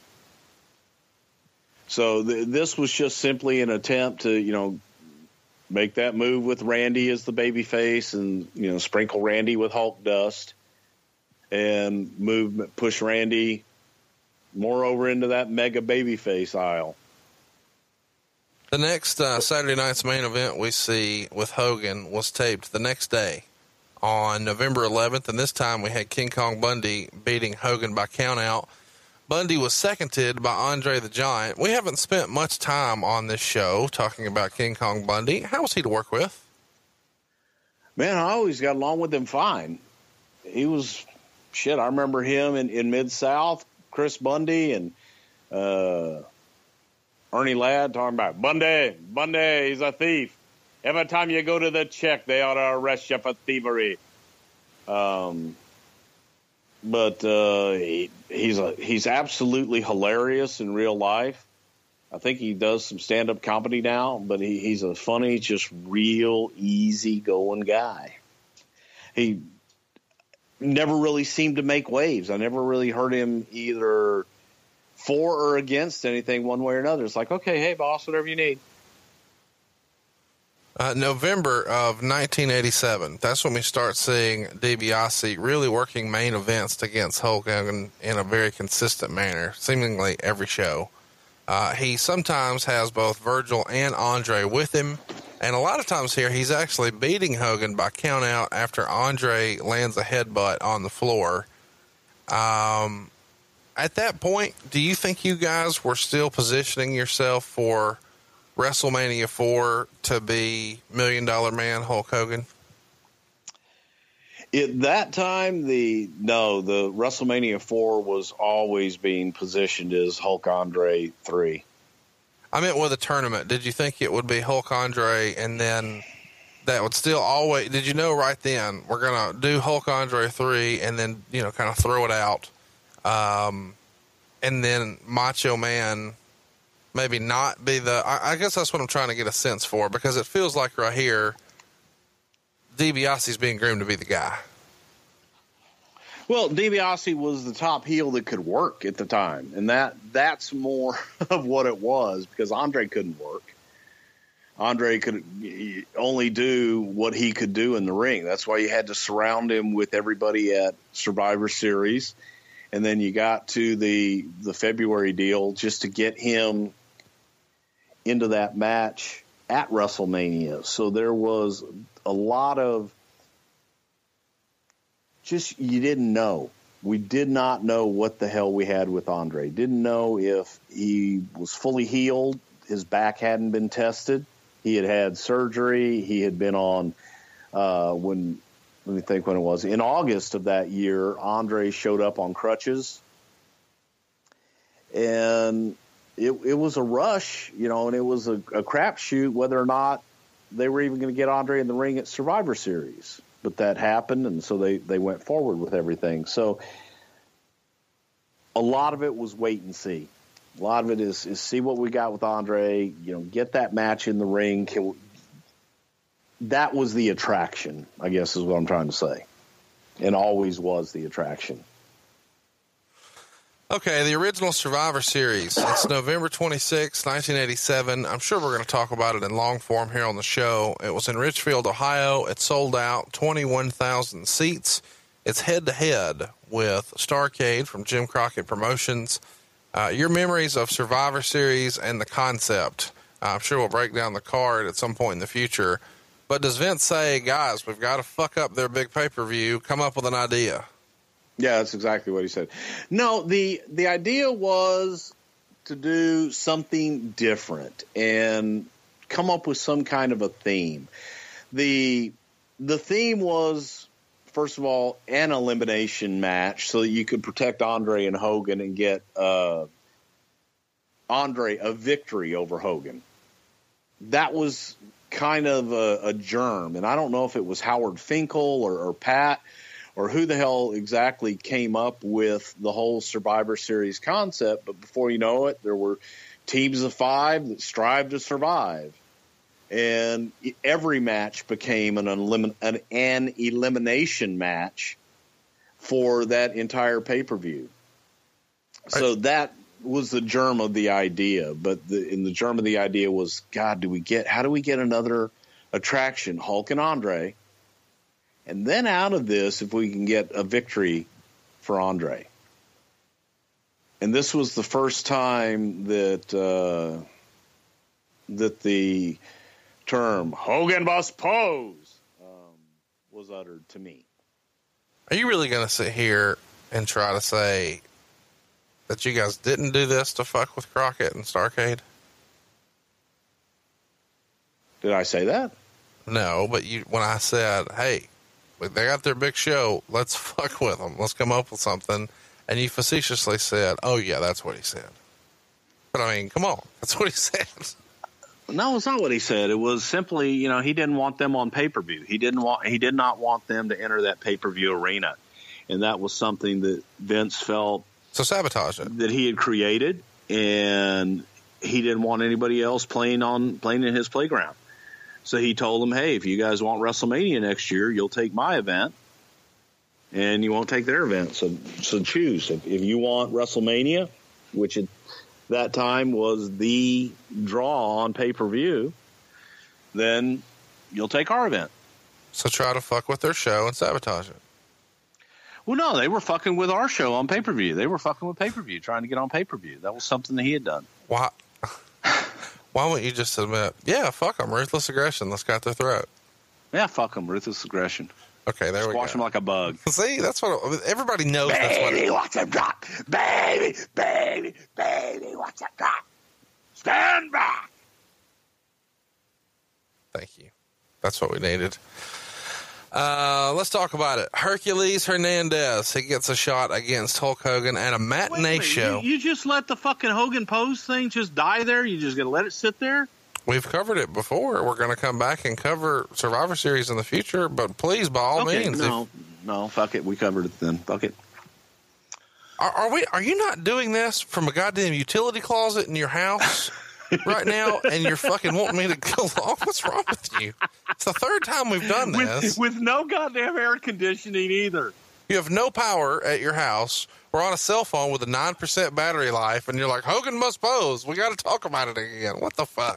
So this was just simply an attempt to, make that move with Randy as the baby face and, sprinkle Randy with Hulk dust and push Randy more over into that mega baby face aisle. The next Saturday night's main event we see with Hogan was taped the next day on November 11th, and this time we had King Kong Bundy beating Hogan by countout. Bundy was seconded by Andre the Giant. We haven't spent much time on this show talking about King Kong Bundy. How was he to work with? Man, I always got along with him fine. He was, shit, I remember him in Mid-South, Chris Bundy and Ernie Ladd talking about, Bundy, he's a thief. Every time you go to the check, they ought to arrest you for thievery. But he's absolutely hilarious in real life. I think he does some stand-up comedy now, but he's a funny, just real easy-going guy. He never really seemed to make waves. I never really heard him either for or against anything one way or another. It's like, okay, hey, boss, whatever you need. November of 1987. That's when we start seeing DiBiase really working main events against Hulk Hogan in a very consistent manner, seemingly every show. He sometimes has both Virgil and Andre with him, and a lot of times here he's actually beating Hogan by count out after Andre lands a headbutt on the floor. At that point, do you think you guys were still positioning yourself for WrestleMania 4 to be $1 Million Man Hulk Hogan? At that time, the WrestleMania 4 was always being positioned as Hulk Andre 3. I meant with a tournament. Did you think it would be Hulk Andre and then that would still always, did you know right then we're going to do Hulk Andre 3 and then, kind of throw it out. And then Macho Man maybe not be I guess that's what I'm trying to get a sense for, because it feels like right here, DiBiase's being groomed to be the guy. Well, DiBiase was the top heel that could work at the time, and that's more of what it was, because Andre couldn't work. Andre could only do what he could do in the ring. That's why you had to surround him with everybody at Survivor Series, and then you got to the February deal just to get him into that match at WrestleMania. So there was a lot of just, you didn't know. We did not know what the hell we had with Andre. Didn't know if he was fully healed. His back hadn't been tested. He had had surgery. He had been on, let me think when it was. In August of that year, Andre showed up on crutches. And it was a rush, and it was a crapshoot whether or not they were even going to get Andre in the ring at Survivor Series. But that happened, and so they went forward with everything. So a lot of it was wait and see. A lot of it is see what we got with Andre, get that match in the ring. That was the attraction, I guess is what I'm trying to say, and always was the attraction. Okay, the original Survivor Series. It's November 26, 1987. I'm sure we're going to talk about it in long form here on the show. It was in Richfield, Ohio. It sold out 21,000 seats. It's head-to-head with Starrcade from Jim Crockett Promotions. Your memories of Survivor Series and the concept. I'm sure we'll break down the card at some point in the future. But does Vince say, guys, we've got to fuck up their big pay-per-view, come up with an idea? Yeah, that's exactly what he said. No, the idea was to do something different and come up with some kind of a theme. The theme was, first of all, an elimination match so that you could protect Andre and Hogan and get Andre a victory over Hogan. That was kind of a germ, and I don't know if it was Howard Finkel or Pat or who the hell exactly came up with the whole Survivor Series concept, but before you know it, there were teams of 5 that strived to survive. And every match became an elimination match for that entire pay-per-view. So that was the germ of the idea. But the germ of the idea was, God, how do we get another attraction, Hulk and Andre? And then out of this, if we can get a victory for Andre. And this was the first time that the term Hogan must pose was uttered to me. Are you really going to sit here and try to say that you guys didn't do this to fuck with Crockett and Starrcade? Did I say that? No, but when I said, hey, they got their big show, let's fuck with them, let's come up with something, and you facetiously said, oh yeah, that's what he said. But I mean, come on, that's what he said. No, it's not what he said. It was simply, he didn't want them on pay-per-view. He did not want them to enter that pay-per-view arena. And that was something that Vince felt so sabotage it, that he had created, and he didn't want anybody else playing in his playground. So he told them, hey, if you guys want WrestleMania next year, you'll take my event and you won't take their event. So choose. If you want WrestleMania, which at that time was the draw on pay-per-view, then you'll take our event. So try to fuck with their show and sabotage it. Well, no, they were fucking with our show on pay-per-view. They were fucking with pay-per-view, trying to get on pay-per-view. That was something that he had done. Why? Why wouldn't you just admit, yeah, fuck them, ruthless aggression, let's cut their throat? Yeah, fuck them, ruthless aggression. Okay, there we go. Squash them like a bug. See, that's what everybody knows. Baby, that's what watch him drop. Baby, watch him drop. Stand back. Thank you. That's what we needed. Let's talk about it. Hercules Hernandez, he gets a shot against Hulk Hogan at a matinee show. You just let the fucking Hogan pose thing just die there? You just going to let it sit there? We've covered it before. Are going to come back and cover Survivor Series in the future, but please, by all means. No, fuck it. We covered it then. Fuck it. Are you not doing this from a goddamn utility closet in your house right now, and you're fucking wanting me to go along? What's wrong with you? It's the third time we've done this. With no goddamn air conditioning either. You have no power at your house. We're on a cell phone with a 9% battery life, and you're like, Hogan must pose. We got to talk about it again. What the fuck?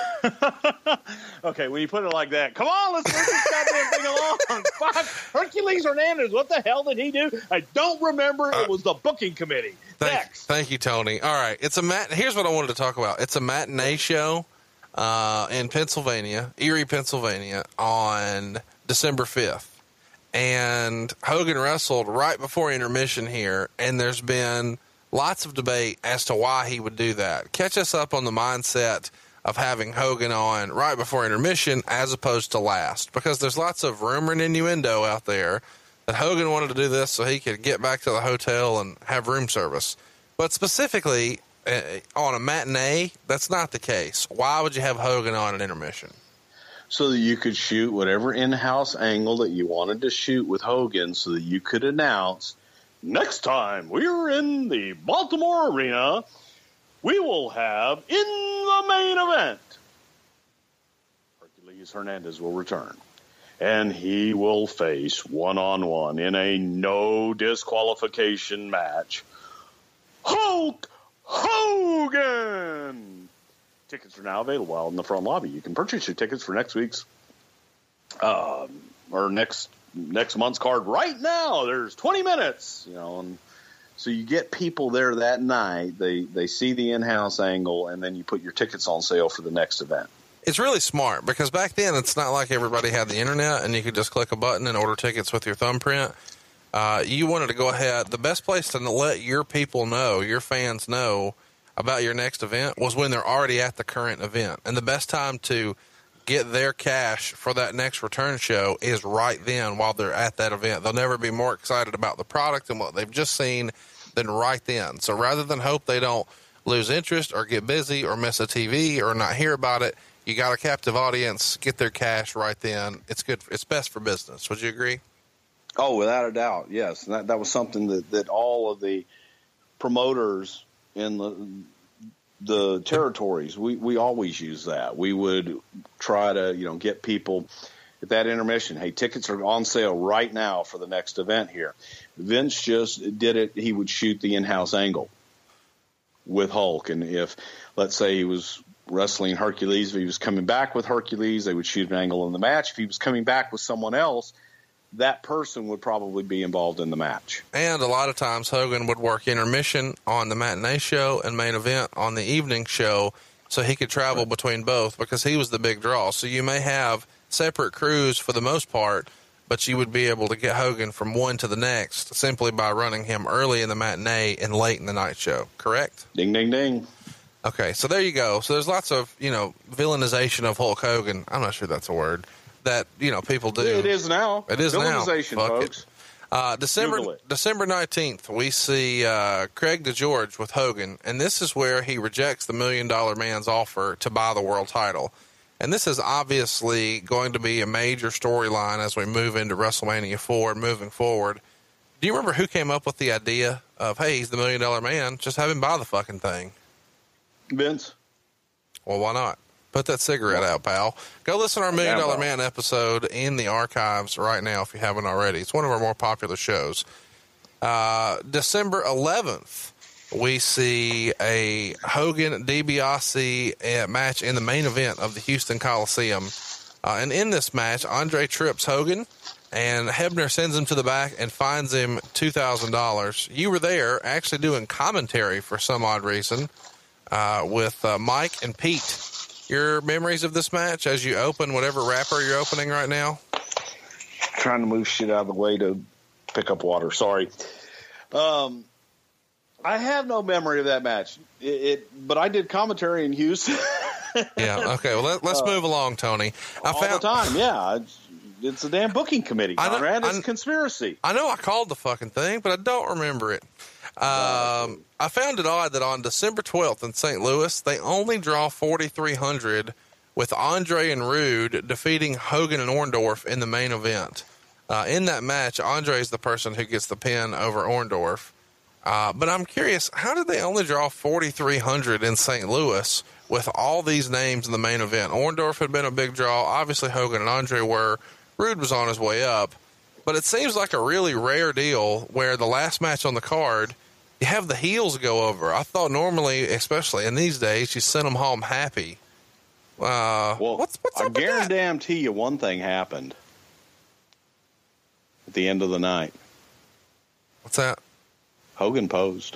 Okay, when you put it like that, come on, let's move this goddamn thing along. Fuck, Hercules Hernandez, what the hell did he do? I don't remember. It was the booking committee. Next. Thank you, Tony. All right, here's what I wanted to talk about. It's a matinee show in Pennsylvania, Erie, Pennsylvania, on December 5th. And Hogan wrestled right before intermission here, and there's been lots of debate as to why he would do that. Catch us up on the mindset of having Hogan on right before intermission as opposed to last, because there's lots of rumor and innuendo out there that Hogan wanted to do this so he could get back to the hotel and have room service. But specifically on a matinee, that's not the case. Why would you have Hogan on at intermission? So that you could shoot whatever in-house angle that you wanted to shoot with Hogan, so that you could announce, next time we're in the Baltimore Arena, we will have in the main event, Hercules Hernandez will return. And he will face one-on-one in a no disqualification match, Hulk Hogan. Tickets are now available out in the front lobby. You can purchase your tickets for next week's or next month's card right now. There's 20 minutes, and so you get people there that night. They see the in-house angle, and then you put your tickets on sale for the next event. It's really smart, because back then it's not like everybody had the internet and you could just click a button and order tickets with your thumbprint. You wanted to go ahead. The best place to let your people know, your fans know about your next event, was when they're already at the current event. And the best time to get their cash for that next return show is right then while they're at that event. They'll never be more excited about the product and what they've just seen than right then. So rather than hope they don't lose interest or get busy or miss a TV or not hear about it, you got a captive audience, get their cash right then. It's good. It's best for business. Would you agree? Oh, without a doubt, yes. And that was something that all of the promoters in the territories, we always use that. We would try to, get people at that intermission. Hey, tickets are on sale right now for the next event here. Vince just did it. He would shoot the in-house angle with Hulk. And if, let's say he was wrestling Hercules, if he was coming back with Hercules, they would shoot an angle in the match. If he was coming back with someone else, that person would probably be involved in the match. And a lot of times Hogan would work intermission on the matinee show and main event on the evening show, so he could travel between both, because he was the big draw. So you may have separate crews for the most part, but you would be able to get Hogan from one to the next simply by running him early in the matinee and late in the night show, correct? Ding, ding, ding. Okay, so there you go. So there's lots of, villainization of Hulk Hogan. I'm not sure that's a word that, people do. It is now. It is now. Villainization, folks. December 19th, we see Craig DeGeorge with Hogan, and this is where he rejects the $1 Million Man's offer to buy the world title. And this is obviously going to be a major storyline as we move into WrestleMania 4 and moving forward. Do you remember who came up with the idea of, hey, he's the $1 Million Man, just have him buy the fucking thing? Vince. Well, why not? Put that cigarette out, pal. Go listen to our $1 Million Man episode in the archives right now if you haven't already. It's one of our more popular shows. December 11th, we see a Hogan DiBiase match in the main event of the Houston Coliseum. And in this match, Andre trips Hogan, and Hebner sends him to the back and fines him $2,000. You were there actually doing commentary for some odd reason with Mike and Pete. Your memories of this match as you open whatever wrapper you're opening right now? Trying to move shit out of the way to pick up water. Sorry. I have no memory of that match. But I did commentary in Houston. Yeah. Okay. Well, let's move along, Tony. All the time. Yeah. It's a damn booking committee, Conrad. It's a conspiracy. I know I called the fucking thing, but I don't remember it. I found it odd that on December 12th in St. Louis, they only draw 4,300 with Andre and Rude defeating Hogan and Orndorff in the main event. In that match, Andre is the person who gets the pin over Orndorff. But I'm curious, how did they only draw 4,300 in St. Louis with all these names in the main event? Orndorff had been a big draw. Obviously, Hogan and Andre were. Rude was on his way up. But it seems like a really rare deal where the last match on the card, you have the heels go over. I thought normally, especially in these days, you send them home happy. What's up with that? I guarantee you one thing happened at the end of the night. What's that? Hogan posed.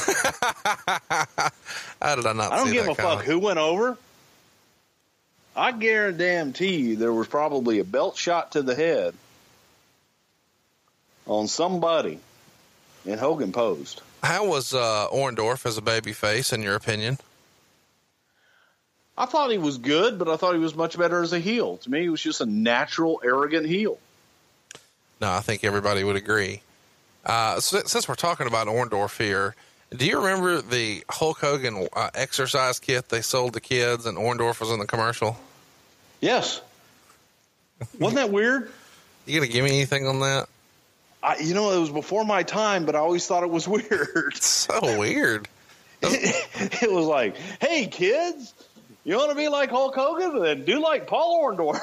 How did I not see that? I don't give a fuck who went over. I guarantee you there was probably a belt shot to the head on somebody, and Hogan posed. How was Orndorff as a babyface, in your opinion? I thought he was good, but I thought he was much better as a heel. To me, he was just a natural, arrogant heel. No, I think everybody would agree. Since we're talking about Orndorff here, do you remember the Hulk Hogan exercise kit they sold to kids and Orndorff was in the commercial? Yes. Wasn't that weird? You gonna give me anything on that? It was before my time, but I always thought it was weird. So weird. It was like, hey, kids, you want to be like Hulk Hogan? Then do like Paul Orndorff.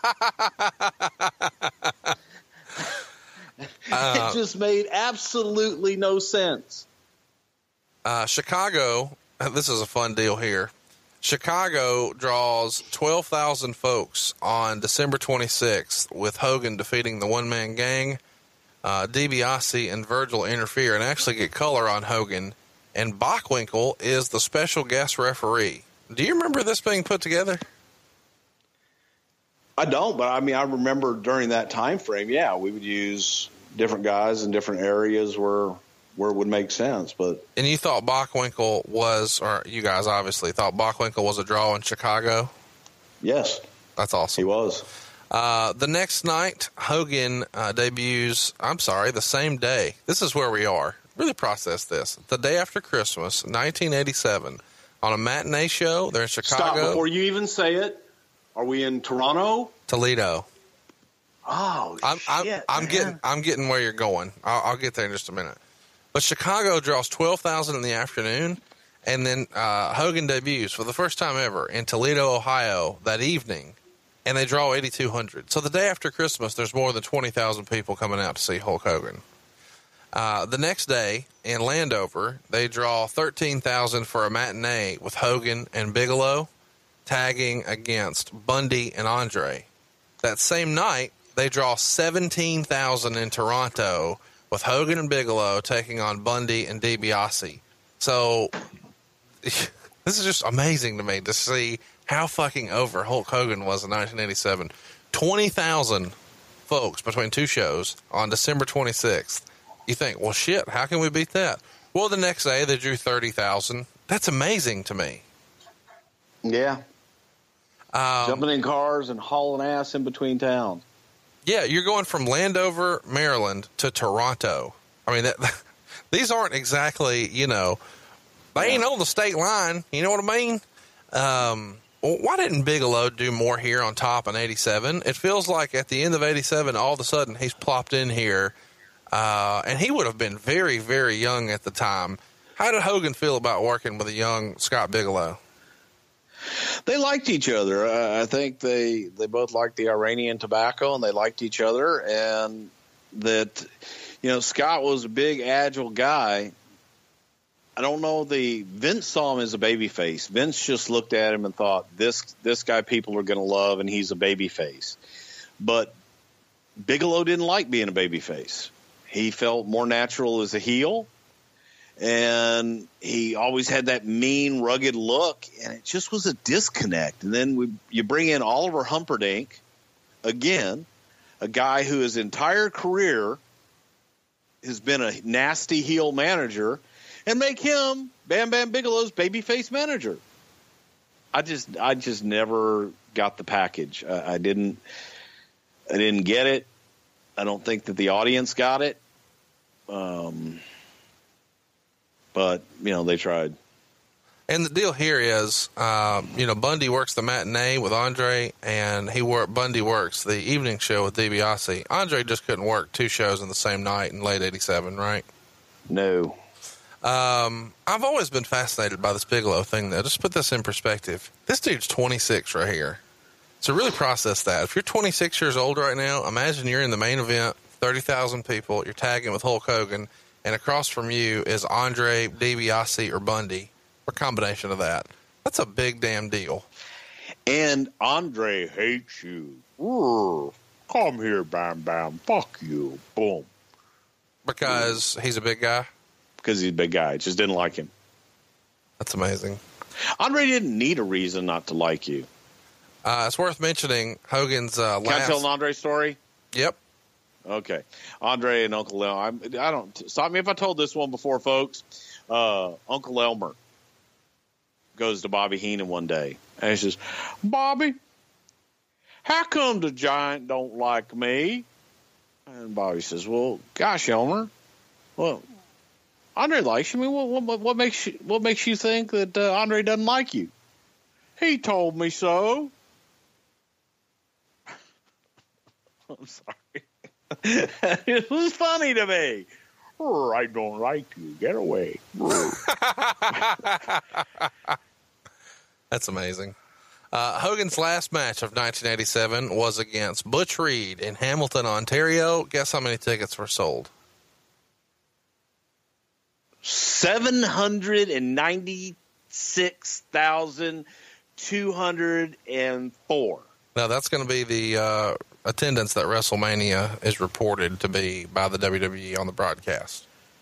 It just made absolutely no sense. Chicago, this is a fun deal here. Chicago draws 12,000 folks on December 26th with Hogan defeating the one-man gang. DiBiase and Virgil interfere and actually get color on Hogan. And Bockwinkel is the special guest referee. Do you remember this being put together? I don't, but I remember during that time frame, yeah, we would use different guys in different areas where it would make sense. And you thought Bockwinkel was, or you guys obviously thought Bockwinkel was a draw in Chicago? Yes. That's awesome. He was. The next night, Hogan debuts, the same day. This is where we are. Really process this. The day after Christmas, 1987, on a matinee show. They're in Chicago. Stop before you even say it. Are we in Toronto? Toledo. Oh, shit, I'm getting where you're going. I'll get there in just a minute. But Chicago draws 12,000 in the afternoon, and then Hogan debuts for the first time ever in Toledo, Ohio that evening, and they draw 8,200. So the day after Christmas, there's more than 20,000 people coming out to see Hulk Hogan. The next day in Landover, they draw 13,000 for a matinee with Hogan and Bigelow tagging against Bundy and Andre. That same night, they draw 17,000 in Toronto with Hogan and Bigelow taking on Bundy and DiBiase. So this is just amazing to me to see how fucking over Hulk Hogan was in 1987. 20,000 folks between two shows on December 26th. You think, well, shit, how can we beat that? Well, the next day they drew 30,000. That's amazing to me. Yeah. Jumping in cars and hauling ass in between towns. Yeah, you're going from Landover, Maryland to Toronto. I mean, these aren't exactly, they ain't on the state line. You know what I mean? Why didn't Bigelow do more here on top in 87? It feels like at the end of 87, all of a sudden he's plopped in here, and he would have been very, very young at the time. How did Hogan feel about working with a young Scott Bigelow? They liked each other. I think they both liked the Iranian tobacco, and they liked each other. And that, Scott was a big, agile guy. I don't know. Vince saw him as a baby face. Vince just looked at him and thought, this guy people are going to love, and he's a baby face. But Bigelow didn't like being a baby face. He felt more natural as a heel. And he always had that mean, rugged look, and it just was a disconnect. And then you bring in Oliver Humperdinck, again, a guy who his entire career has been a nasty heel manager, and make him Bam Bam Bigelow's babyface manager. I just never got the package. I didn't get it. I don't think that the audience got it. But, they tried. And the deal here is, Bundy works the matinee with Andre, and Bundy works the evening show with DiBiase. Andre just couldn't work two shows in the same night in late 87, right? No. I've always been fascinated by this Bigelow thing, though. Just put this in perspective. This dude's 26 right here. So really process that. If you're 26 years old right now, imagine you're in the main event, 30,000 people, you're tagging with Hulk Hogan, and across from you is Andre, DiBiase, or Bundy, or a combination of that. That's a big damn deal. And Andre hates you. Come here, Bam Bam. Fuck you. Boom. Because he's a big guy? Because he's a big guy. Just didn't like him. That's amazing. Andre didn't need a reason not to like you. It's worth mentioning Hogan's last... Can I tell an Andre story? Yep. Okay. Andre and Uncle Elmer. I don't stop me if I told this one before, folks. Uncle Elmer goes to Bobby Heenan one day, and he says, Bobby, how come the Giant don't like me? And Bobby says, well, gosh, Elmer, well, Andre likes you. I mean, what makes you think that Andre doesn't like you? He told me so. I'm sorry. It was funny to me. I don't like you. Get away. That's amazing. Hogan's last match of 1987 was against Butch Reed in Hamilton, Ontario. Guess how many tickets were sold? 796,204. Now, that's going to be the attendance that WrestleMania is reported to be by the WWE on the broadcast.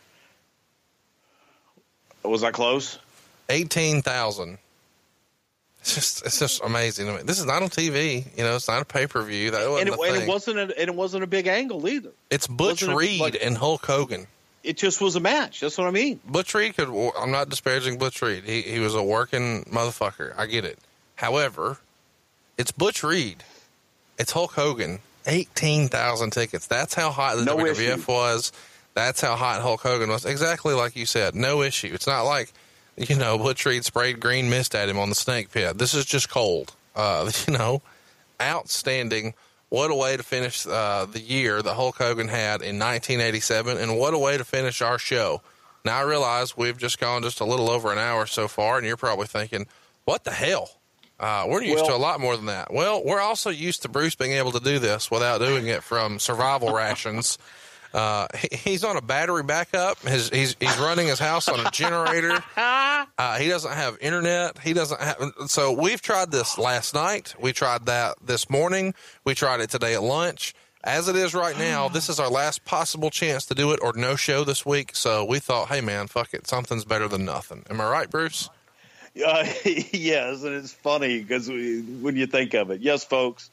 Was I close? 18,000. It's just amazing. I mean, this is not on TV. It's not a pay-per-view. It wasn't a big angle either. It's Butch Reed and Hulk Hogan. It just was a match. That's what I mean. Butch Reed I'm not disparaging Butch Reed. He was a working motherfucker. I get it. However, it's Butch Reed. It's Hulk Hogan. 18,000 tickets. That's how hot the WWF was. That's how hot Hulk Hogan was. Exactly like you said. No issue. It's not like, Butch Reed sprayed green mist at him on the snake pit. This is just cold. Outstanding. What a way to finish the year that Hulk Hogan had in 1987, and what a way to finish our show. Now, I realize we've just gone just a little over an hour so far, and you're probably thinking, what the hell? We're used to a lot more than that. Well, we're also used to Bruce being able to do this without doing it from survival rations. He's on a battery backup. He's running his house on a generator. He doesn't have internet. So we've tried this last night. We tried that this morning. We tried it today at lunch. As it is right now, this is our last possible chance to do it or no show this week. So we thought, hey man, fuck it. Something's better than nothing. Am I right, Bruce? Yes, and it's funny because when you think of it, yes, folks,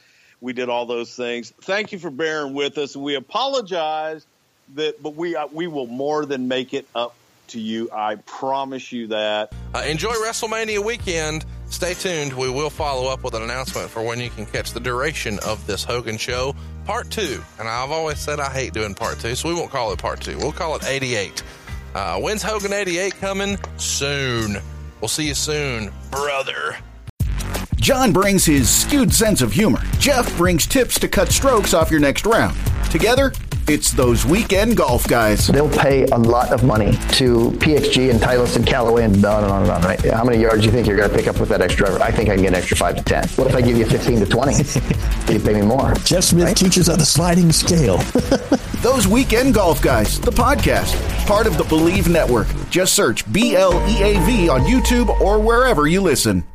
We did all those things. Thank you for bearing with us. We apologize but we will more than make it up to you. I promise you that. Enjoy WrestleMania weekend. Stay tuned. We will follow up with an announcement for when you can catch the duration of this Hogan show, part 2. And I've always said I hate doing part 2, so we won't call it part 2. We'll call it 88. When's Hogan 88 coming? Soon. We'll see you soon, brother. John brings his skewed sense of humor. Jeff brings tips to cut strokes off your next round. Together, it's those weekend golf guys. They'll pay a lot of money to PXG and Titleist and Callaway and on and on and on, right? How many yards do you think you're going to pick up with that extra driver? I think I can get an extra 5 to 10. What if I give you 15 to 20? Can you pay me more? Jeff Smith teaches on the sliding scale. Those Weekend Golf Guys, the podcast, part of the Believe Network. Just search BLEAV on YouTube or wherever you listen.